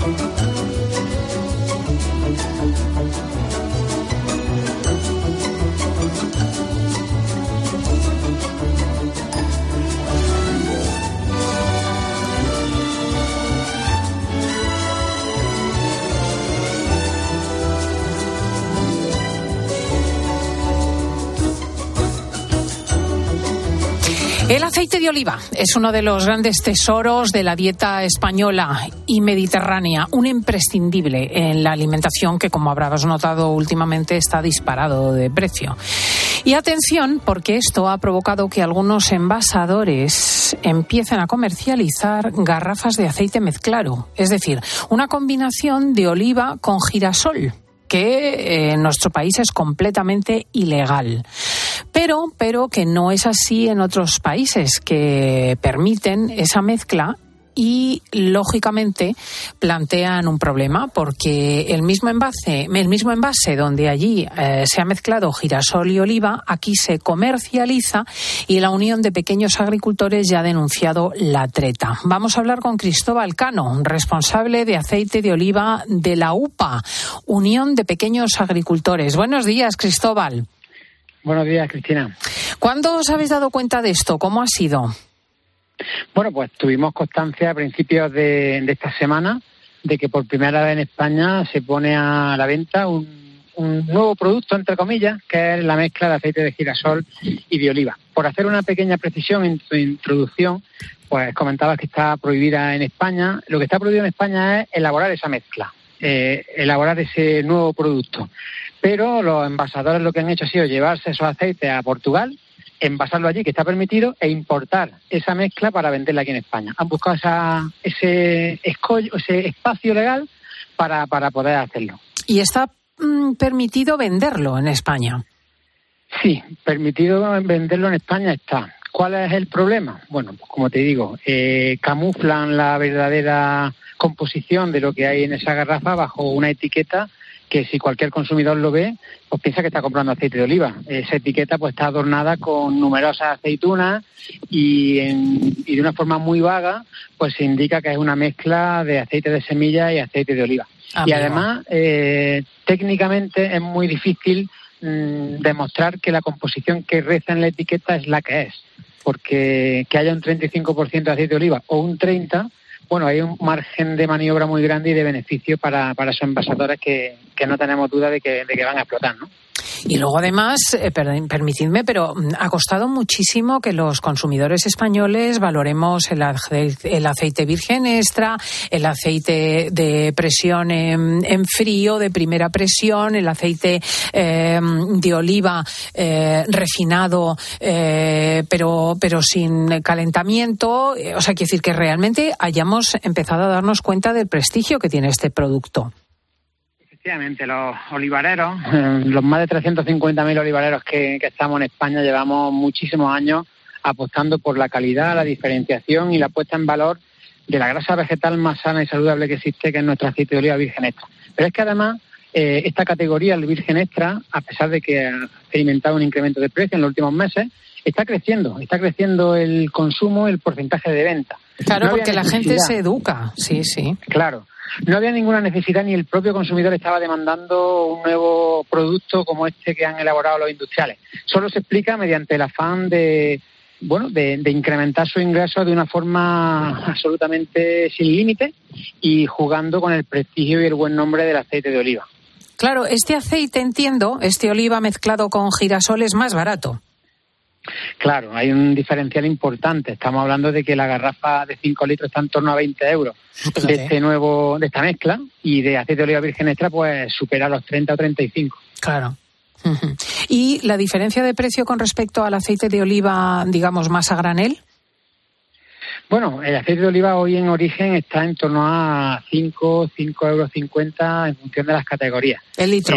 El aceite de oliva es uno de los grandes tesoros de la dieta española y mediterránea, un imprescindible en la alimentación que, como habrás notado últimamente, está disparado de precio. Y atención, porque esto ha provocado que algunos envasadores empiecen a comercializar garrafas de aceite mezclado, es decir, una combinación de oliva con girasol. que en nuestro país es completamente ilegal. Pero que no es así en otros países que permiten esa mezcla y, lógicamente, plantean un problema porque el mismo envase donde allí se ha mezclado girasol y oliva, aquí se comercializa y la Unión de Pequeños Agricultores ya ha denunciado la treta. Vamos a hablar con Cristóbal Cano, responsable de aceite de oliva de la UPA, Unión de Pequeños Agricultores. Buenos días, Cristóbal. Buenos días, Cristina. ¿Cuándo os habéis dado cuenta de esto? ¿Cómo ha sido? Bueno, pues tuvimos constancia a principios de esta semana de que por primera vez en España se pone a la venta un nuevo producto, entre comillas, que es la mezcla de aceite de girasol y de oliva. Por hacer una pequeña precisión en tu introducción, pues comentabas que está prohibida en España. Lo que está prohibido en España es elaborar esa mezcla, elaborar ese nuevo producto. Pero los envasadores lo que han hecho ha sido llevarse esos aceites a Portugal, envasarlo allí, que está permitido, e importar esa mezcla para venderla aquí en España. Han buscado ese espacio legal para poder hacerlo. ¿Y está permitido venderlo en España? Sí, permitido venderlo en España está. ¿Cuál es el problema? Bueno, pues como te digo, camuflan la verdadera composición de lo que hay en esa garrafa bajo una etiqueta que si cualquier consumidor lo ve, pues piensa que está comprando aceite de oliva. Esa etiqueta pues está adornada con numerosas aceitunas y de una forma muy vaga pues se indica que es una mezcla de aceite de semilla y aceite de oliva. Y además, técnicamente es muy difícil demostrar que la composición que reza en la etiqueta es la que es, porque que haya un 35% de aceite de oliva o un 30%, bueno, hay un margen de maniobra muy grande y de beneficio para esos envasadores que no tenemos duda de que van a explotar, ¿no? Y luego, además, permitidme, pero ha costado muchísimo que los consumidores españoles valoremos el aceite virgen extra, el aceite de presión en frío, de primera presión, el aceite de oliva refinado, pero sin calentamiento. O sea, quiere decir que realmente hayamos empezado a darnos cuenta del prestigio que tiene este producto. Efectivamente, los olivareros, los más de 350.000 olivareros que estamos en España, llevamos muchísimos años apostando por la calidad, la diferenciación y la puesta en valor de la grasa vegetal más sana y saludable que existe, que es nuestro aceite de oliva virgen extra. Pero es que además esta categoría, el virgen extra, a pesar de que ha experimentado un incremento de precio en los últimos meses, está creciendo el consumo, el porcentaje de venta. Claro, porque la gente se educa, sí. Claro. No había ninguna necesidad, ni el propio consumidor estaba demandando un nuevo producto como este que han elaborado los industriales. Solo se explica mediante el afán de incrementar su ingreso de una forma absolutamente sin límite y jugando con el prestigio y el buen nombre del aceite de oliva. Claro, este aceite, entiendo, este oliva mezclado con girasol es más barato. Claro, hay un diferencial importante. Estamos hablando de que la garrafa de 5 litros está en torno a 20 euros de esta mezcla, y de aceite de oliva virgen extra pues supera los 30 o 35. Claro. ¿Y la diferencia de precio con respecto al aceite de oliva, digamos, más a granel? Bueno, el aceite de oliva hoy en origen está en torno a 5,50 euros en función de las categorías. ¿El litro?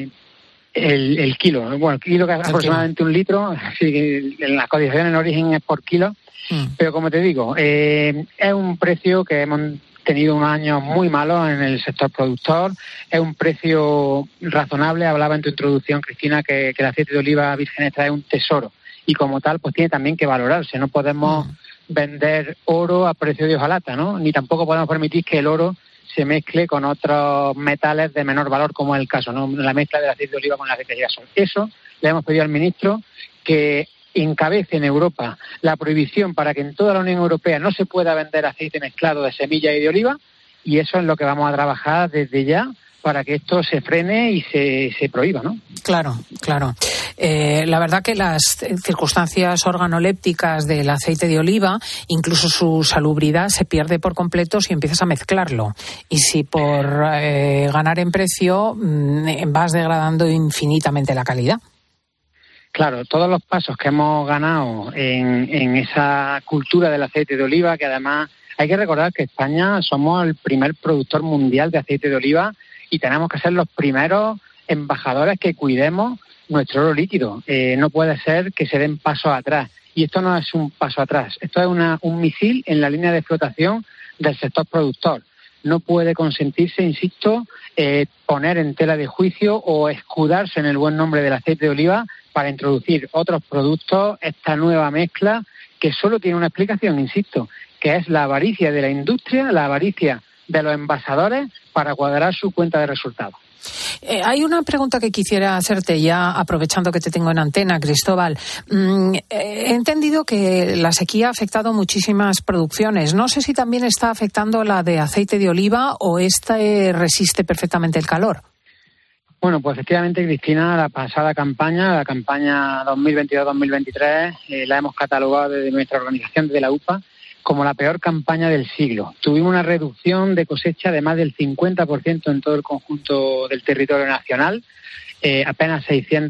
El kilo. Bueno, el kilo que es aproximadamente 1 litro. Sí, en las cotizaciones en origen es por kilo. Pero como te digo, es un precio que hemos tenido unos años muy malos en el sector productor. Es un precio razonable. Hablaba en tu introducción, Cristina, que el aceite de oliva virgen extra es un tesoro. Y como tal, pues tiene también que valorarse. No podemos vender oro a precio de hojalata, ¿no? Ni tampoco podemos permitir que el oro se mezcle con otros metales de menor valor, como es el caso, ¿no? La mezcla del aceite de oliva con el aceite de girasol. Eso le hemos pedido al ministro que encabece en Europa la prohibición para que en toda la Unión Europea no se pueda vender aceite mezclado de semilla y de oliva, y eso es lo que vamos a trabajar desde ya para que esto se frene y se prohíba, ¿no? Claro. La verdad que las circunstancias organolépticas del aceite de oliva, incluso su salubridad, se pierde por completo si empiezas a mezclarlo. Y si por ganar en precio vas degradando infinitamente la calidad. Claro, todos los pasos que hemos ganado en esa cultura del aceite de oliva, que además hay que recordar que España somos el primer productor mundial de aceite de oliva y tenemos que ser los primeros embajadores que cuidemos nuestro oro líquido. No puede ser que se den pasos atrás. Y esto no es un paso atrás, esto es un misil en la línea de flotación del sector productor. No puede consentirse, insisto, poner en tela de juicio o escudarse en el buen nombre del aceite de oliva para introducir otros productos, esta nueva mezcla que solo tiene una explicación, insisto, que es la avaricia de la industria, la avaricia de los envasadores para cuadrar su cuenta de resultados. Hay una pregunta que quisiera hacerte ya, aprovechando que te tengo en antena, Cristóbal. He entendido que la sequía ha afectado muchísimas producciones. No sé si también está afectando la de aceite de oliva o resiste perfectamente el calor. Bueno, pues efectivamente, Cristina, la pasada campaña, la campaña 2022-2023, la hemos catalogado desde nuestra organización, desde la UPA, como la peor campaña del siglo. Tuvimos una reducción de cosecha de más del 50% en todo el conjunto del territorio nacional, apenas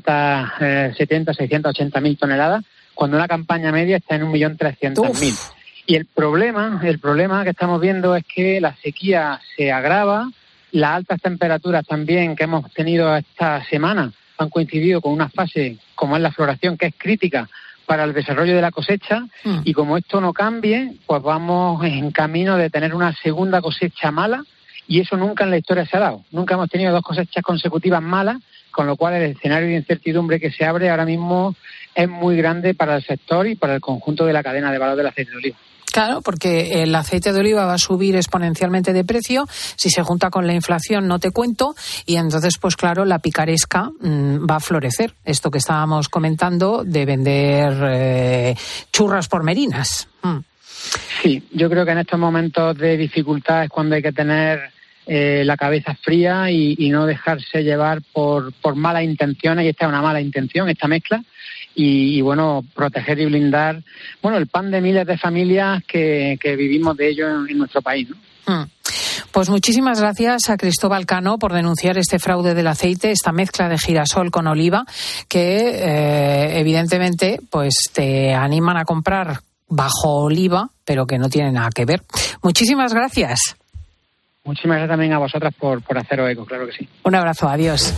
680.000 toneladas, cuando una campaña media está en 1.300.000. Y el problema que estamos viendo es que la sequía se agrava, las altas temperaturas también que hemos tenido esta semana han coincidido con una fase como es la floración, que es crítica para el desarrollo de la cosecha, y como esto no cambie, pues vamos en camino de tener una segunda cosecha mala, y eso nunca en la historia se ha dado. Nunca hemos tenido dos cosechas consecutivas malas, con lo cual el escenario de incertidumbre que se abre ahora mismo es muy grande para el sector y para el conjunto de la cadena de valor del aceite de oliva. Claro, porque el aceite de oliva va a subir exponencialmente de precio, si se junta con la inflación no te cuento, y entonces pues claro, la picaresca va a florecer, esto que estábamos comentando de vender churras por merinas. Sí, yo creo que en estos momentos de dificultad es cuando hay que tener la cabeza fría y no dejarse llevar por malas intenciones, y esta es una mala intención, esta mezcla. Y bueno, proteger y blindar, bueno, el pan de miles de familias que vivimos de ello en nuestro país, ¿no? Pues muchísimas gracias a Cristóbal Cano por denunciar este fraude del aceite, esta mezcla de girasol con oliva, que evidentemente pues te animan a comprar bajo oliva, pero que no tiene nada que ver. Muchísimas gracias. Muchísimas gracias también a vosotras por haceros eco, claro que sí. Un abrazo, adiós.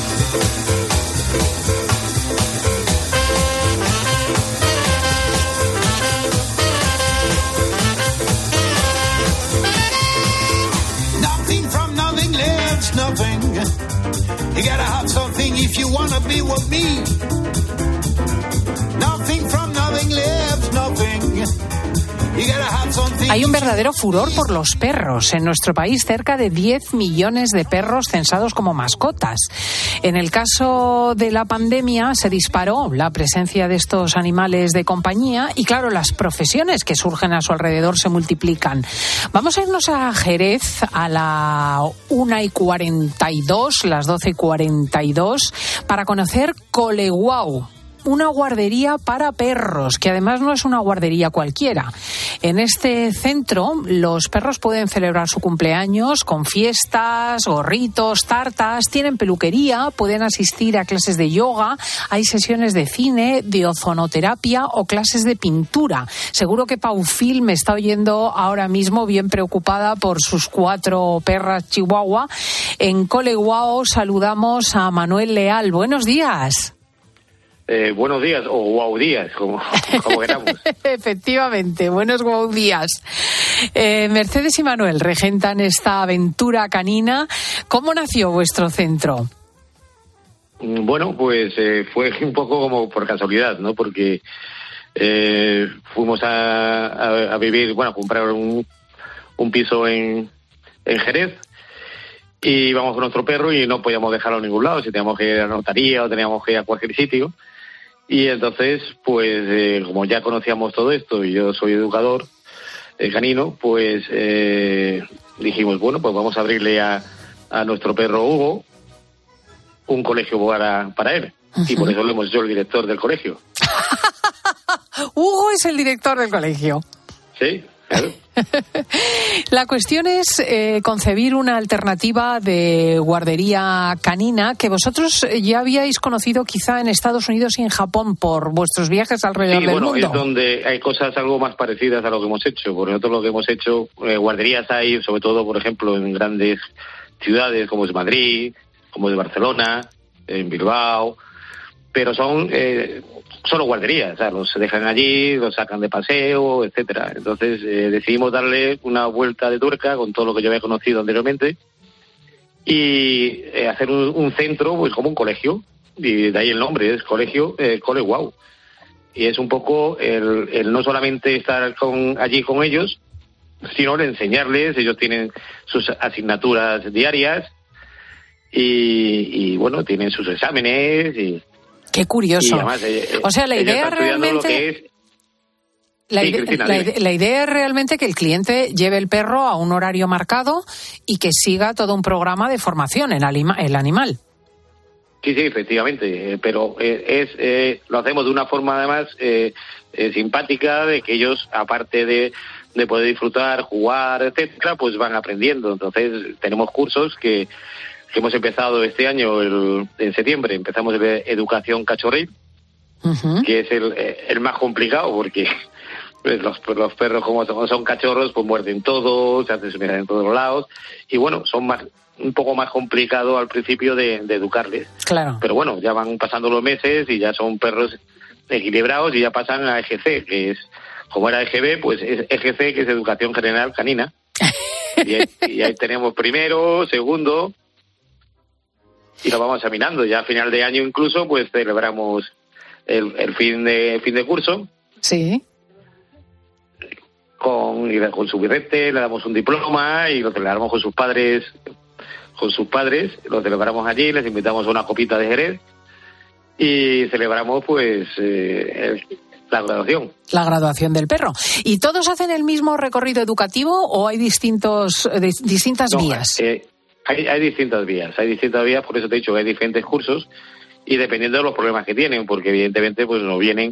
Nothing. You gotta have something if you wanna be with me. Nothing from nothing lives nothing. Hay un verdadero furor por los perros. En nuestro país, cerca de 10 millones de perros censados como mascotas. En el caso de la pandemia se disparó la presencia de estos animales de compañía y, claro, las profesiones que surgen a su alrededor se multiplican. Vamos a irnos a Jerez a la 1:42, las 12:42, para conocer Coleguao, una guardería para perros, que además no es una guardería cualquiera. En este centro los perros pueden celebrar su cumpleaños con fiestas, gorritos, tartas, tienen peluquería, pueden asistir a clases de yoga, hay sesiones de cine, de ozonoterapia o clases de pintura. Seguro que Paufil me está oyendo ahora mismo bien preocupada por sus 4 perras chihuahua. En Coleguao saludamos a Manuel Leal. Buenos días. Buenos días, o guau días, como queramos. Efectivamente, buenos guau días. Mercedes y Manuel regentan esta aventura canina. ¿Cómo nació vuestro centro? Bueno, pues fue un poco como por casualidad, ¿no? Porque fuimos a vivir, bueno, a comprar un piso en Jerez. Y íbamos con nuestro perro y no podíamos dejarlo en ningún lado, si teníamos que ir a la notaría o teníamos que ir a cualquier sitio. Y entonces, pues, como ya conocíamos todo esto y yo soy educador canino, pues dijimos, bueno, pues vamos a abrirle a nuestro perro Hugo un colegio para él. Uh-huh. Y por eso lo hemos hecho el director del colegio. Hugo es el director del colegio. Sí, claro. La cuestión es concebir una alternativa de guardería canina que vosotros ya habíais conocido quizá en Estados Unidos y en Japón por vuestros viajes alrededor del mundo. Sí, bueno, es donde hay cosas algo más parecidas a lo que hemos hecho. Por nosotros lo que hemos hecho, guarderías hay, sobre todo, por ejemplo, en grandes ciudades como es Madrid, como es Barcelona, en Bilbao, pero son solo guarderías, o sea, los dejan allí, los sacan de paseo, etcétera. Entonces decidimos darle una vuelta de tuerca con todo lo que yo había conocido anteriormente y hacer un centro, pues como un colegio, y de ahí el nombre, es colegio Cole Wow. Y es un poco el no solamente estar allí con ellos, sino el enseñarles. Ellos tienen sus asignaturas diarias y bueno, tienen sus exámenes y... Qué curioso. Y además, o sea, la idea realmente... La idea es realmente que el cliente lleve el perro a un horario marcado y que siga todo un programa de formación en el animal. Sí, efectivamente, pero lo hacemos de una forma además simpática, de que ellos, aparte de poder disfrutar, jugar, etcétera, pues van aprendiendo. Entonces tenemos cursos que hemos empezado este año, en septiembre, empezamos el educación cachorril, que es el más complicado porque pues, los perros como son cachorros, pues muerden todo, se hacen sumir en todos los lados y bueno, son un poco más complicado al principio de educarles. Claro. Pero bueno, ya van pasando los meses y ya son perros equilibrados y ya pasan a EGC, que es, como era EGB, pues es EGC, que es Educación General Canina. y ahí tenemos primero, segundo, y lo vamos examinando. Ya a final de año incluso, pues celebramos el fin de curso. Sí. Con su birrete, le damos un diploma y lo celebramos con sus padres, lo celebramos allí, les invitamos a una copita de Jerez y celebramos pues la graduación. La graduación del perro. ¿Y todos hacen el mismo recorrido educativo o hay distintas vías? Hay distintas vías, por eso te he dicho que hay diferentes cursos y dependiendo de los problemas que tienen, porque evidentemente pues nos vienen,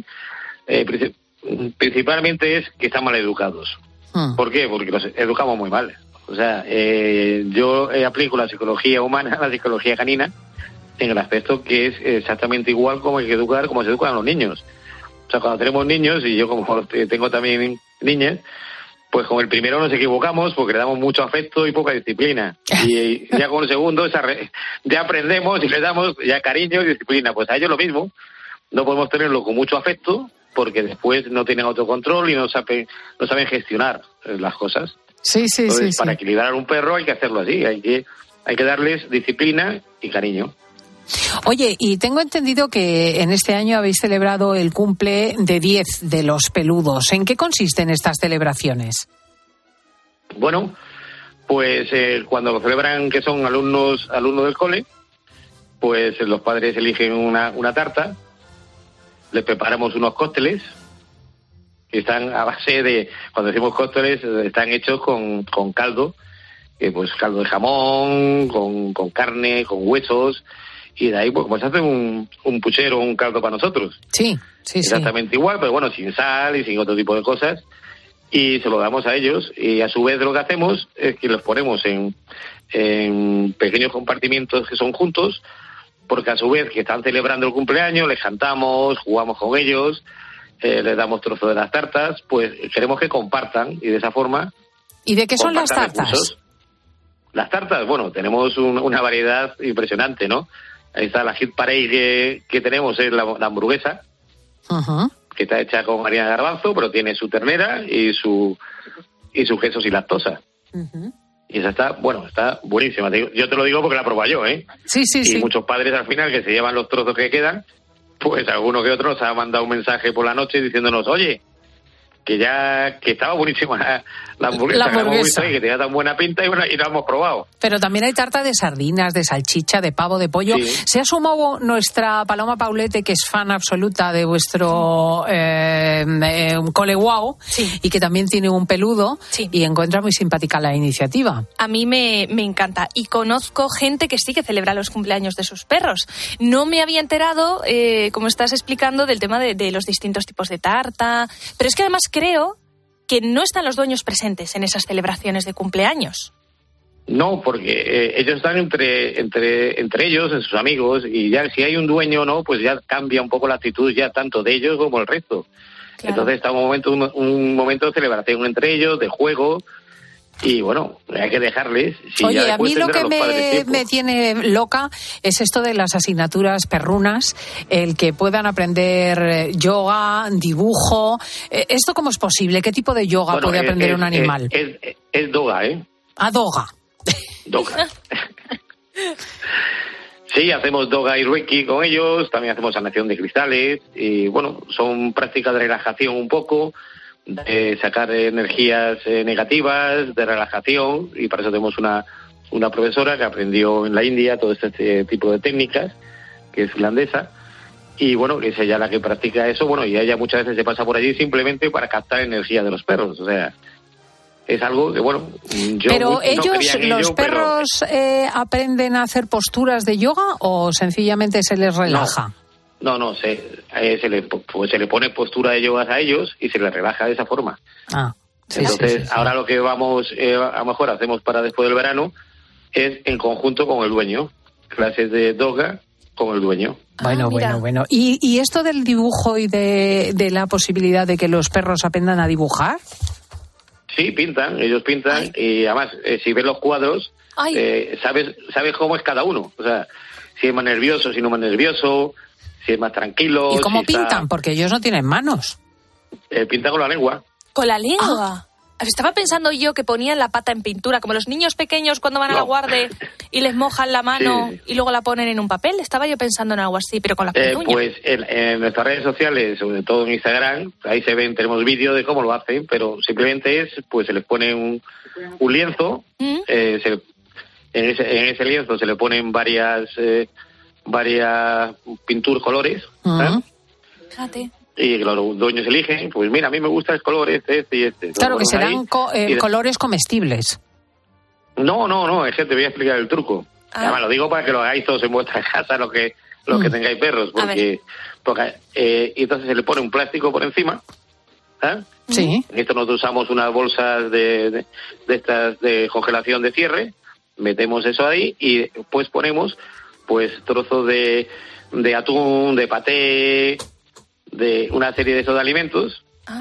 principalmente es que están mal educados. ¿Por qué? Porque los educamos muy mal. O sea, yo aplico la psicología humana, la psicología canina, en el aspecto que es exactamente igual como se educan a los niños. O sea, cuando tenemos niños, y yo como tengo también niñas, pues con el primero nos equivocamos porque le damos mucho afecto y poca disciplina. Y ya con el segundo ya aprendemos y le damos ya cariño y disciplina. Pues a ellos lo mismo. No podemos tenerlo con mucho afecto porque después no tienen autocontrol y no saben gestionar las cosas. Sí. Entonces, para equilibrar un perro hay que hacerlo así. Hay que darles disciplina y cariño. Oye, y tengo entendido que en este año habéis celebrado el cumple de 10 de los peludos. ¿En qué consisten estas celebraciones? Bueno, pues cuando lo celebran, que son alumnos del cole, pues los padres eligen una tarta, les preparamos unos cócteles que están a base de, cuando decimos cócteles, están hechos con caldo, pues caldo de jamón, con carne, con huesos. Y de ahí, pues como se hace un puchero, un caldo para nosotros. Sí. Exactamente igual, pero bueno, sin sal y sin otro tipo de cosas. Y se lo damos a ellos. Y a su vez lo que hacemos es que los ponemos en pequeños compartimientos que son juntos, porque a su vez que están celebrando el cumpleaños, les cantamos, jugamos con ellos, les damos trozos de las tartas, pues queremos que compartan y de esa forma... ¿Y de qué son las tartas? Recursos. Las tartas, bueno, tenemos una variedad impresionante, ¿no? Ahí está la hit parade que tenemos, es la hamburguesa, que está hecha con harina de garbanzo, pero tiene su ternera y su queso sin lactosa. Y esa está buenísima. Yo te lo digo porque la probé yo, ¿eh? Sí. Y muchos padres al final que se llevan los trozos que quedan, pues alguno que otro nos ha mandado un mensaje por la noche diciéndonos, oye, que estaba buenísima la hamburguesa. Que tenía tan buena pinta y la hemos probado. Pero también hay tarta de sardinas, de salchicha, de pavo, de pollo. Sí. Se ha sumado nuestra Paloma Paulete, que es fan absoluta de vuestro Cole Wow, y que también tiene un peludo, y encuentra muy simpática la iniciativa. A mí me encanta, y conozco gente que sí que celebra los cumpleaños de sus perros. No me había enterado, como estás explicando, del tema de los distintos tipos de tarta, pero es que además creo que no están los dueños presentes en esas celebraciones de cumpleaños. No, porque ellos están entre ellos, en sus amigos, y ya si hay un dueño o no, pues ya cambia un poco la actitud ya tanto de ellos como el resto. Claro. Entonces está un momento de celebración entre ellos, de juego, Y bueno, hay que dejarles. Oye, a mí lo que me tiene loca es esto de las asignaturas perrunas, el que puedan aprender yoga, dibujo. ¿Esto cómo es posible? ¿Qué tipo de yoga puede aprender un animal? Es doga, ¿eh? Ah, doga. Doga. Sí, hacemos doga y reiki con ellos, también hacemos sanación de cristales, y bueno, son prácticas de relajación un poco, de sacar energías negativas, de relajación, y para eso tenemos una profesora que aprendió en la India todo este tipo de técnicas, que es finlandesa, y bueno, que es ella la que practica eso, bueno, y ella muchas veces se pasa por allí simplemente para captar energía de los perros, o sea, es algo que, bueno, yo pero ellos, no los perros, aprenden a hacer posturas de yoga o sencillamente se les relaja. No, se le pone postura de yoga a ellos y se les relaja de esa forma. Entonces, ahora lo que vamos, a lo mejor hacemos para después del verano, es en conjunto con el dueño, clases de yoga con el dueño. Bueno. ¿Y esto del dibujo y de la posibilidad de que los perros aprendan a dibujar? Sí, ellos pintan. Y además, si ves los cuadros, sabes cómo es cada uno. O sea, si es más nervioso, si no más nervioso, si es más tranquilo. ¿Y cómo pintan? Porque ellos no tienen manos. Pintan con la lengua. ¿Con la lengua? Estaba pensando yo que ponían la pata en pintura, como los niños pequeños cuando van a la guardia y les mojan la mano y luego la ponen en un papel. Estaba yo pensando en algo así, pero con las pezuñas. Pues en nuestras redes sociales, sobre todo en Instagram, ahí tenemos vídeos de cómo lo hacen, pero simplemente se les pone un lienzo, en ese lienzo se le ponen varias pinturas, colores, Fíjate. Y los dueños eligen, pues mira, a mí me gusta el color este y este. Claro, que serán colores comestibles. No, es que te voy a explicar el truco. Además, lo digo para que lo hagáis todos en vuestra casa, los que tengáis perros, porque y entonces se le pone un plástico por encima. Sí. En esto nosotros usamos unas bolsas de estas de congelación de cierre, metemos eso ahí y después ponemos trozos de atún, de paté, de una serie de esos alimentos,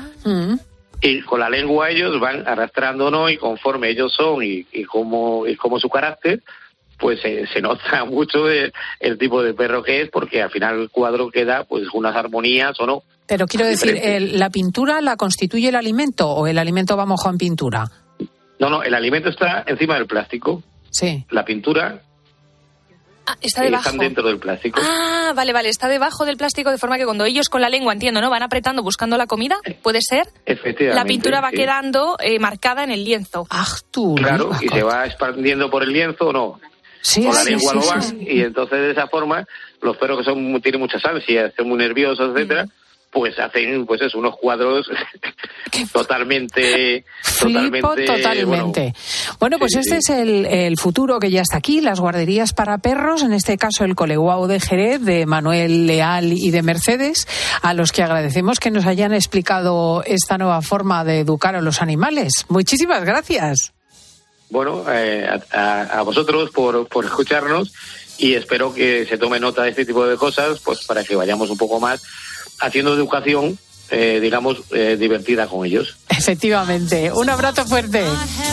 y con la lengua ellos van arrastrándonos, y conforme ellos son y como su carácter, pues se nota mucho el tipo de perro que es, porque al final el cuadro queda unas armonías o no. Pero quiero decir, ¿la pintura la constituye el alimento o el alimento va mojado en pintura? No, el alimento está encima del plástico. Sí. La pintura está debajo. Están dentro del plástico. Vale, está debajo del plástico, de forma que cuando ellos con la lengua, entiendo, ¿no? Van apretando buscando la comida, ¿puede ser? Efectivamente. La pintura va quedando marcada en el lienzo. Claro, y se va expandiendo por el lienzo o no. Con la lengua lo va, y entonces de esa forma los perros que tienen muchas ansias, son muy nerviosos, etcétera, pues hacen unos cuadros totalmente. Bueno, pues este es el futuro que ya está aquí, las guarderías para perros, en este caso el Coleguao de Jerez, de Manuel Leal y de Mercedes, a los que agradecemos que nos hayan explicado esta nueva forma de educar a los animales. Muchísimas gracias. Bueno, a vosotros por escucharnos, y espero que se tome nota de este tipo de cosas, para que vayamos un poco más haciendo educación, divertida con ellos. Efectivamente. Un abrazo fuerte.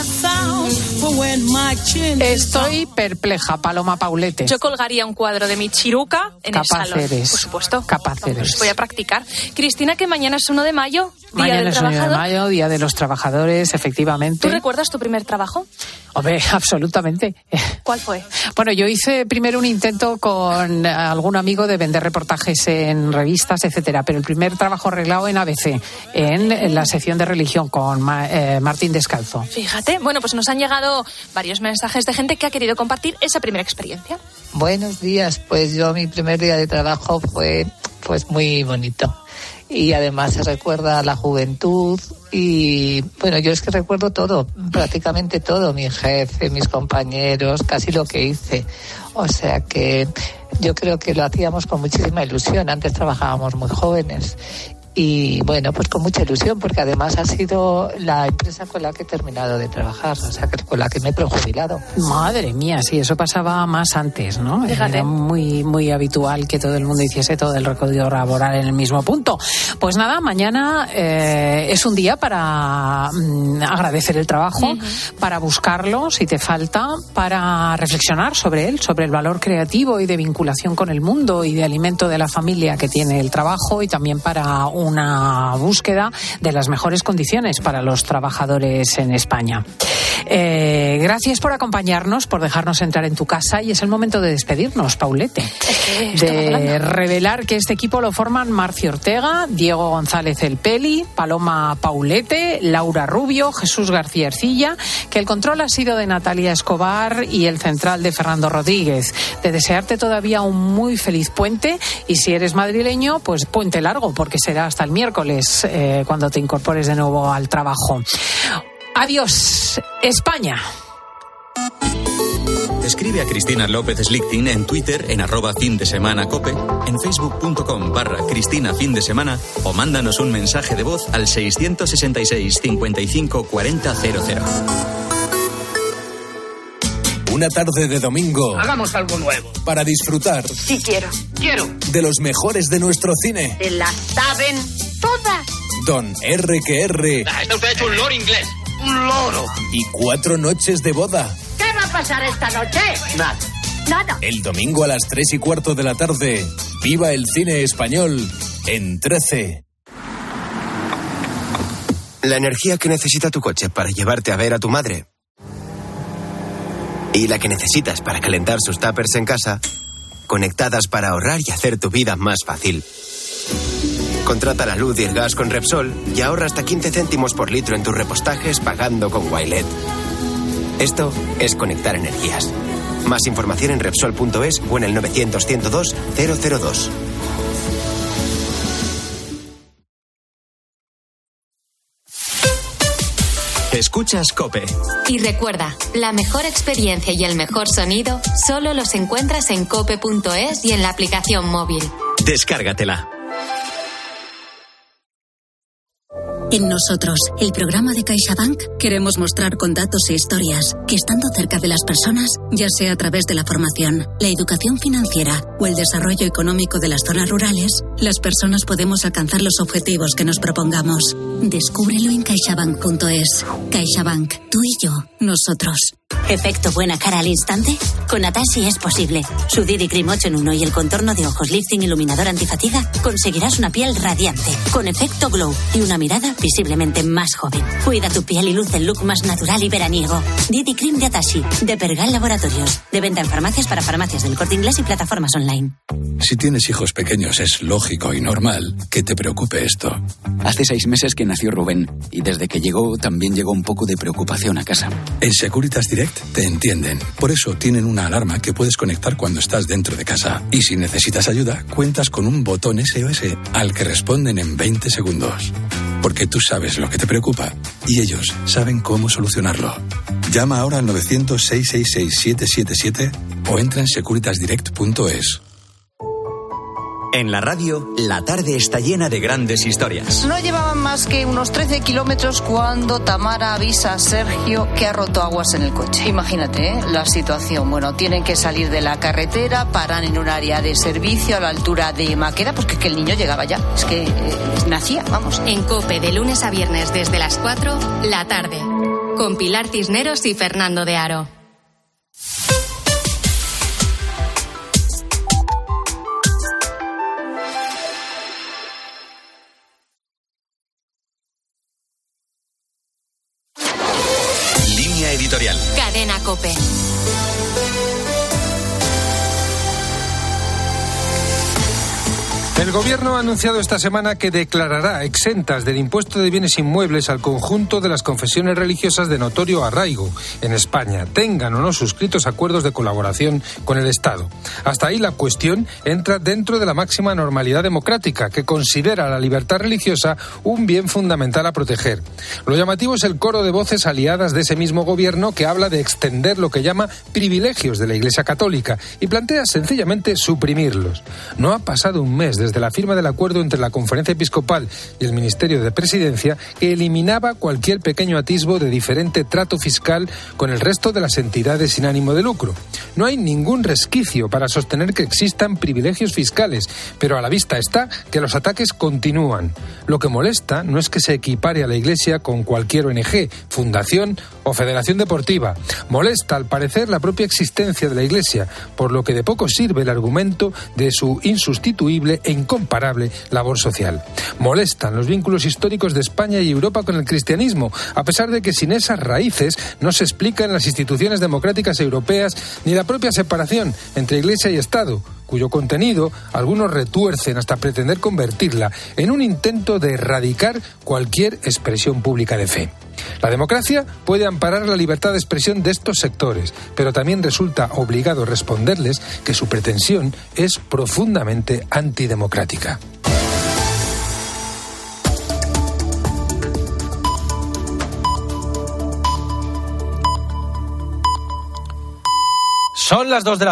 Estoy perpleja, Paloma Paulete. Yo colgaría un cuadro de mi chiruca en el salón. Eres. Por supuesto. Capaz eres. Voy a practicar. Cristina, que mañana es 1 de mayo, Día mañana del es 1 de Trabajador. mayo, Día de los Trabajadores, efectivamente. ¿Tú recuerdas tu primer trabajo? Hombre, absolutamente. ¿Cuál fue? Bueno, yo hice primero un intento con algún amigo de vender reportajes en revistas, etcétera, pero el primer trabajo arreglado en ABC, en la sección de religión con Martín Descalzo. Fíjate, bueno, pues nos han llegado varios mensajes de gente que ha querido compartir esa primera experiencia. Buenos días, pues yo mi primer día de trabajo fue muy bonito. Y además se recuerda a la juventud y, bueno, yo es que recuerdo todo, prácticamente todo, mi jefe, mis compañeros, casi lo que hice. O sea que yo creo que lo hacíamos con muchísima ilusión, antes trabajábamos muy jóvenes y bueno, pues con mucha ilusión, porque además ha sido la empresa con la que he terminado de trabajar, o sea, con la que me he prejubilado. Madre mía, sí, eso pasaba más antes, ¿no? Fíjate. Era muy, muy habitual que todo el mundo hiciese todo el recorrido laboral en el mismo punto. Pues nada, mañana es un día para agradecer el trabajo, para buscarlo si te falta, para reflexionar sobre él, sobre el valor creativo y de vinculación con el mundo y de alimento de la familia que tiene el trabajo, y también para una búsqueda de las mejores condiciones para los trabajadores en España. Gracias por acompañarnos, por dejarnos entrar en tu casa, y es el momento de despedirnos, Paulete. De revelar que este equipo lo forman Marci Ortega, Diego González El Peli, Paloma Paulete, Laura Rubio, Jesús García Ercilla, que el control ha sido de Natalia Escobar y el central de Fernando Rodríguez. De desearte todavía un muy feliz puente, y si eres madrileño, pues puente largo, porque será hasta el miércoles cuando te incorpores de nuevo al trabajo. Adiós, España. Escribe a Cristina López Slichting en Twitter en @findesemanacope, en facebook.com/Cristina Fin de Semana, o mándanos un mensaje de voz al 666 55 40 00. Una tarde de domingo. Hagamos algo nuevo. Para disfrutar. Sí, quiero. De los mejores de nuestro cine. Se las saben todas. Don R&R. Está usted hecho un loro inglés. Un loro. Y 4 noches de boda. ¿Qué va a pasar esta noche? Nada. El domingo a las 3:15 de la tarde. Viva el cine español en 13. La energía que necesita tu coche para llevarte a ver a tu madre. Y la que necesitas para calentar sus tuppers en casa, conectadas para ahorrar y hacer tu vida más fácil. Contrata la luz y el gas con Repsol y ahorra hasta 15 céntimos por litro en tus repostajes pagando con Wilet. Esto es conectar energías. Más información en Repsol.es o en el 900-102-002. Escuchas COPE. Y recuerda, la mejor experiencia y el mejor sonido solo los encuentras en cope.es y en la aplicación móvil. Descárgatela. En Nosotros, el programa de CaixaBank, queremos mostrar con datos e historias que estando cerca de las personas, ya sea a través de la formación, la educación financiera o el desarrollo económico de las zonas rurales, las personas podemos alcanzar los objetivos que nos propongamos. Descúbrelo en caixabank.es. CaixaBank, tú y yo, nosotros. ¿Efecto buena cara al instante? Con Atashi es posible. Su Didi Cream 8 en 1 y el contorno de ojos lifting iluminador antifatiga conseguirás una piel radiante, con efecto glow y una mirada visiblemente más joven. Cuida tu piel y luce el look más natural y veraniego. Didi Cream de Atashi, de Pergal Laboratorios. De venta en farmacias para farmacias del Corte Inglés y plataformas online. Si tienes hijos pequeños es lógico y normal que te preocupe esto. Hace 6 meses que nació Rubén y desde que llegó también llegó un poco de preocupación a casa. En Securitas Direct te entienden. Por eso tienen una alarma que puedes conectar cuando estás dentro de casa. Y si necesitas ayuda, cuentas con un botón SOS al que responden en 20 segundos. Porque tú sabes lo que te preocupa y ellos saben cómo solucionarlo. Llama ahora al 900-666-777 o entra en securitasdirect.es. En la radio, la tarde está llena de grandes historias. No llevaban más que unos 13 kilómetros cuando Tamara avisa a Sergio que ha roto aguas en el coche. Imagínate, la situación. Bueno, tienen que salir de la carretera, paran en un área de servicio a la altura de Maqueda, porque es que el niño llegaba ya. Es que nacía, vamos. En COPE, de lunes a viernes desde las 4, la tarde. Con Pilar Cisneros y Fernando de Aro. Editorial. Cadena COPE. El Gobierno ha anunciado esta semana que declarará exentas del impuesto de bienes inmuebles al conjunto de las confesiones religiosas de notorio arraigo en España, tengan o no suscritos acuerdos de colaboración con el Estado. Hasta ahí la cuestión entra dentro de la máxima normalidad democrática, que considera la libertad religiosa un bien fundamental a proteger. Lo llamativo es el coro de voces aliadas de ese mismo Gobierno que habla de extender lo que llama privilegios de la Iglesia Católica y plantea sencillamente suprimirlos. No ha pasado un mes desde la firma del acuerdo entre la Conferencia Episcopal y el Ministerio de Presidencia que eliminaba cualquier pequeño atisbo de diferente trato fiscal con el resto de las entidades sin ánimo de lucro. No hay ningún resquicio para sostener que existan privilegios fiscales, pero a la vista está que los ataques continúan. Lo que molesta no es que se equipare a la Iglesia con cualquier ONG, fundación o federación deportiva. Molesta, al parecer, la propia existencia de la Iglesia, por lo que de poco sirve el argumento de su insustituible e incomparable labor social. Molestan los vínculos históricos de España y Europa con el cristianismo, a pesar de que sin esas raíces no se explican las instituciones democráticas europeas ni la propia separación entre Iglesia y Estado, cuyo contenido algunos retuercen hasta pretender convertirla en un intento de erradicar cualquier expresión pública de fe. La democracia puede amparar la libertad de expresión de estos sectores, pero también resulta obligado responderles que su pretensión es profundamente antidemocrática. Son las 2 de la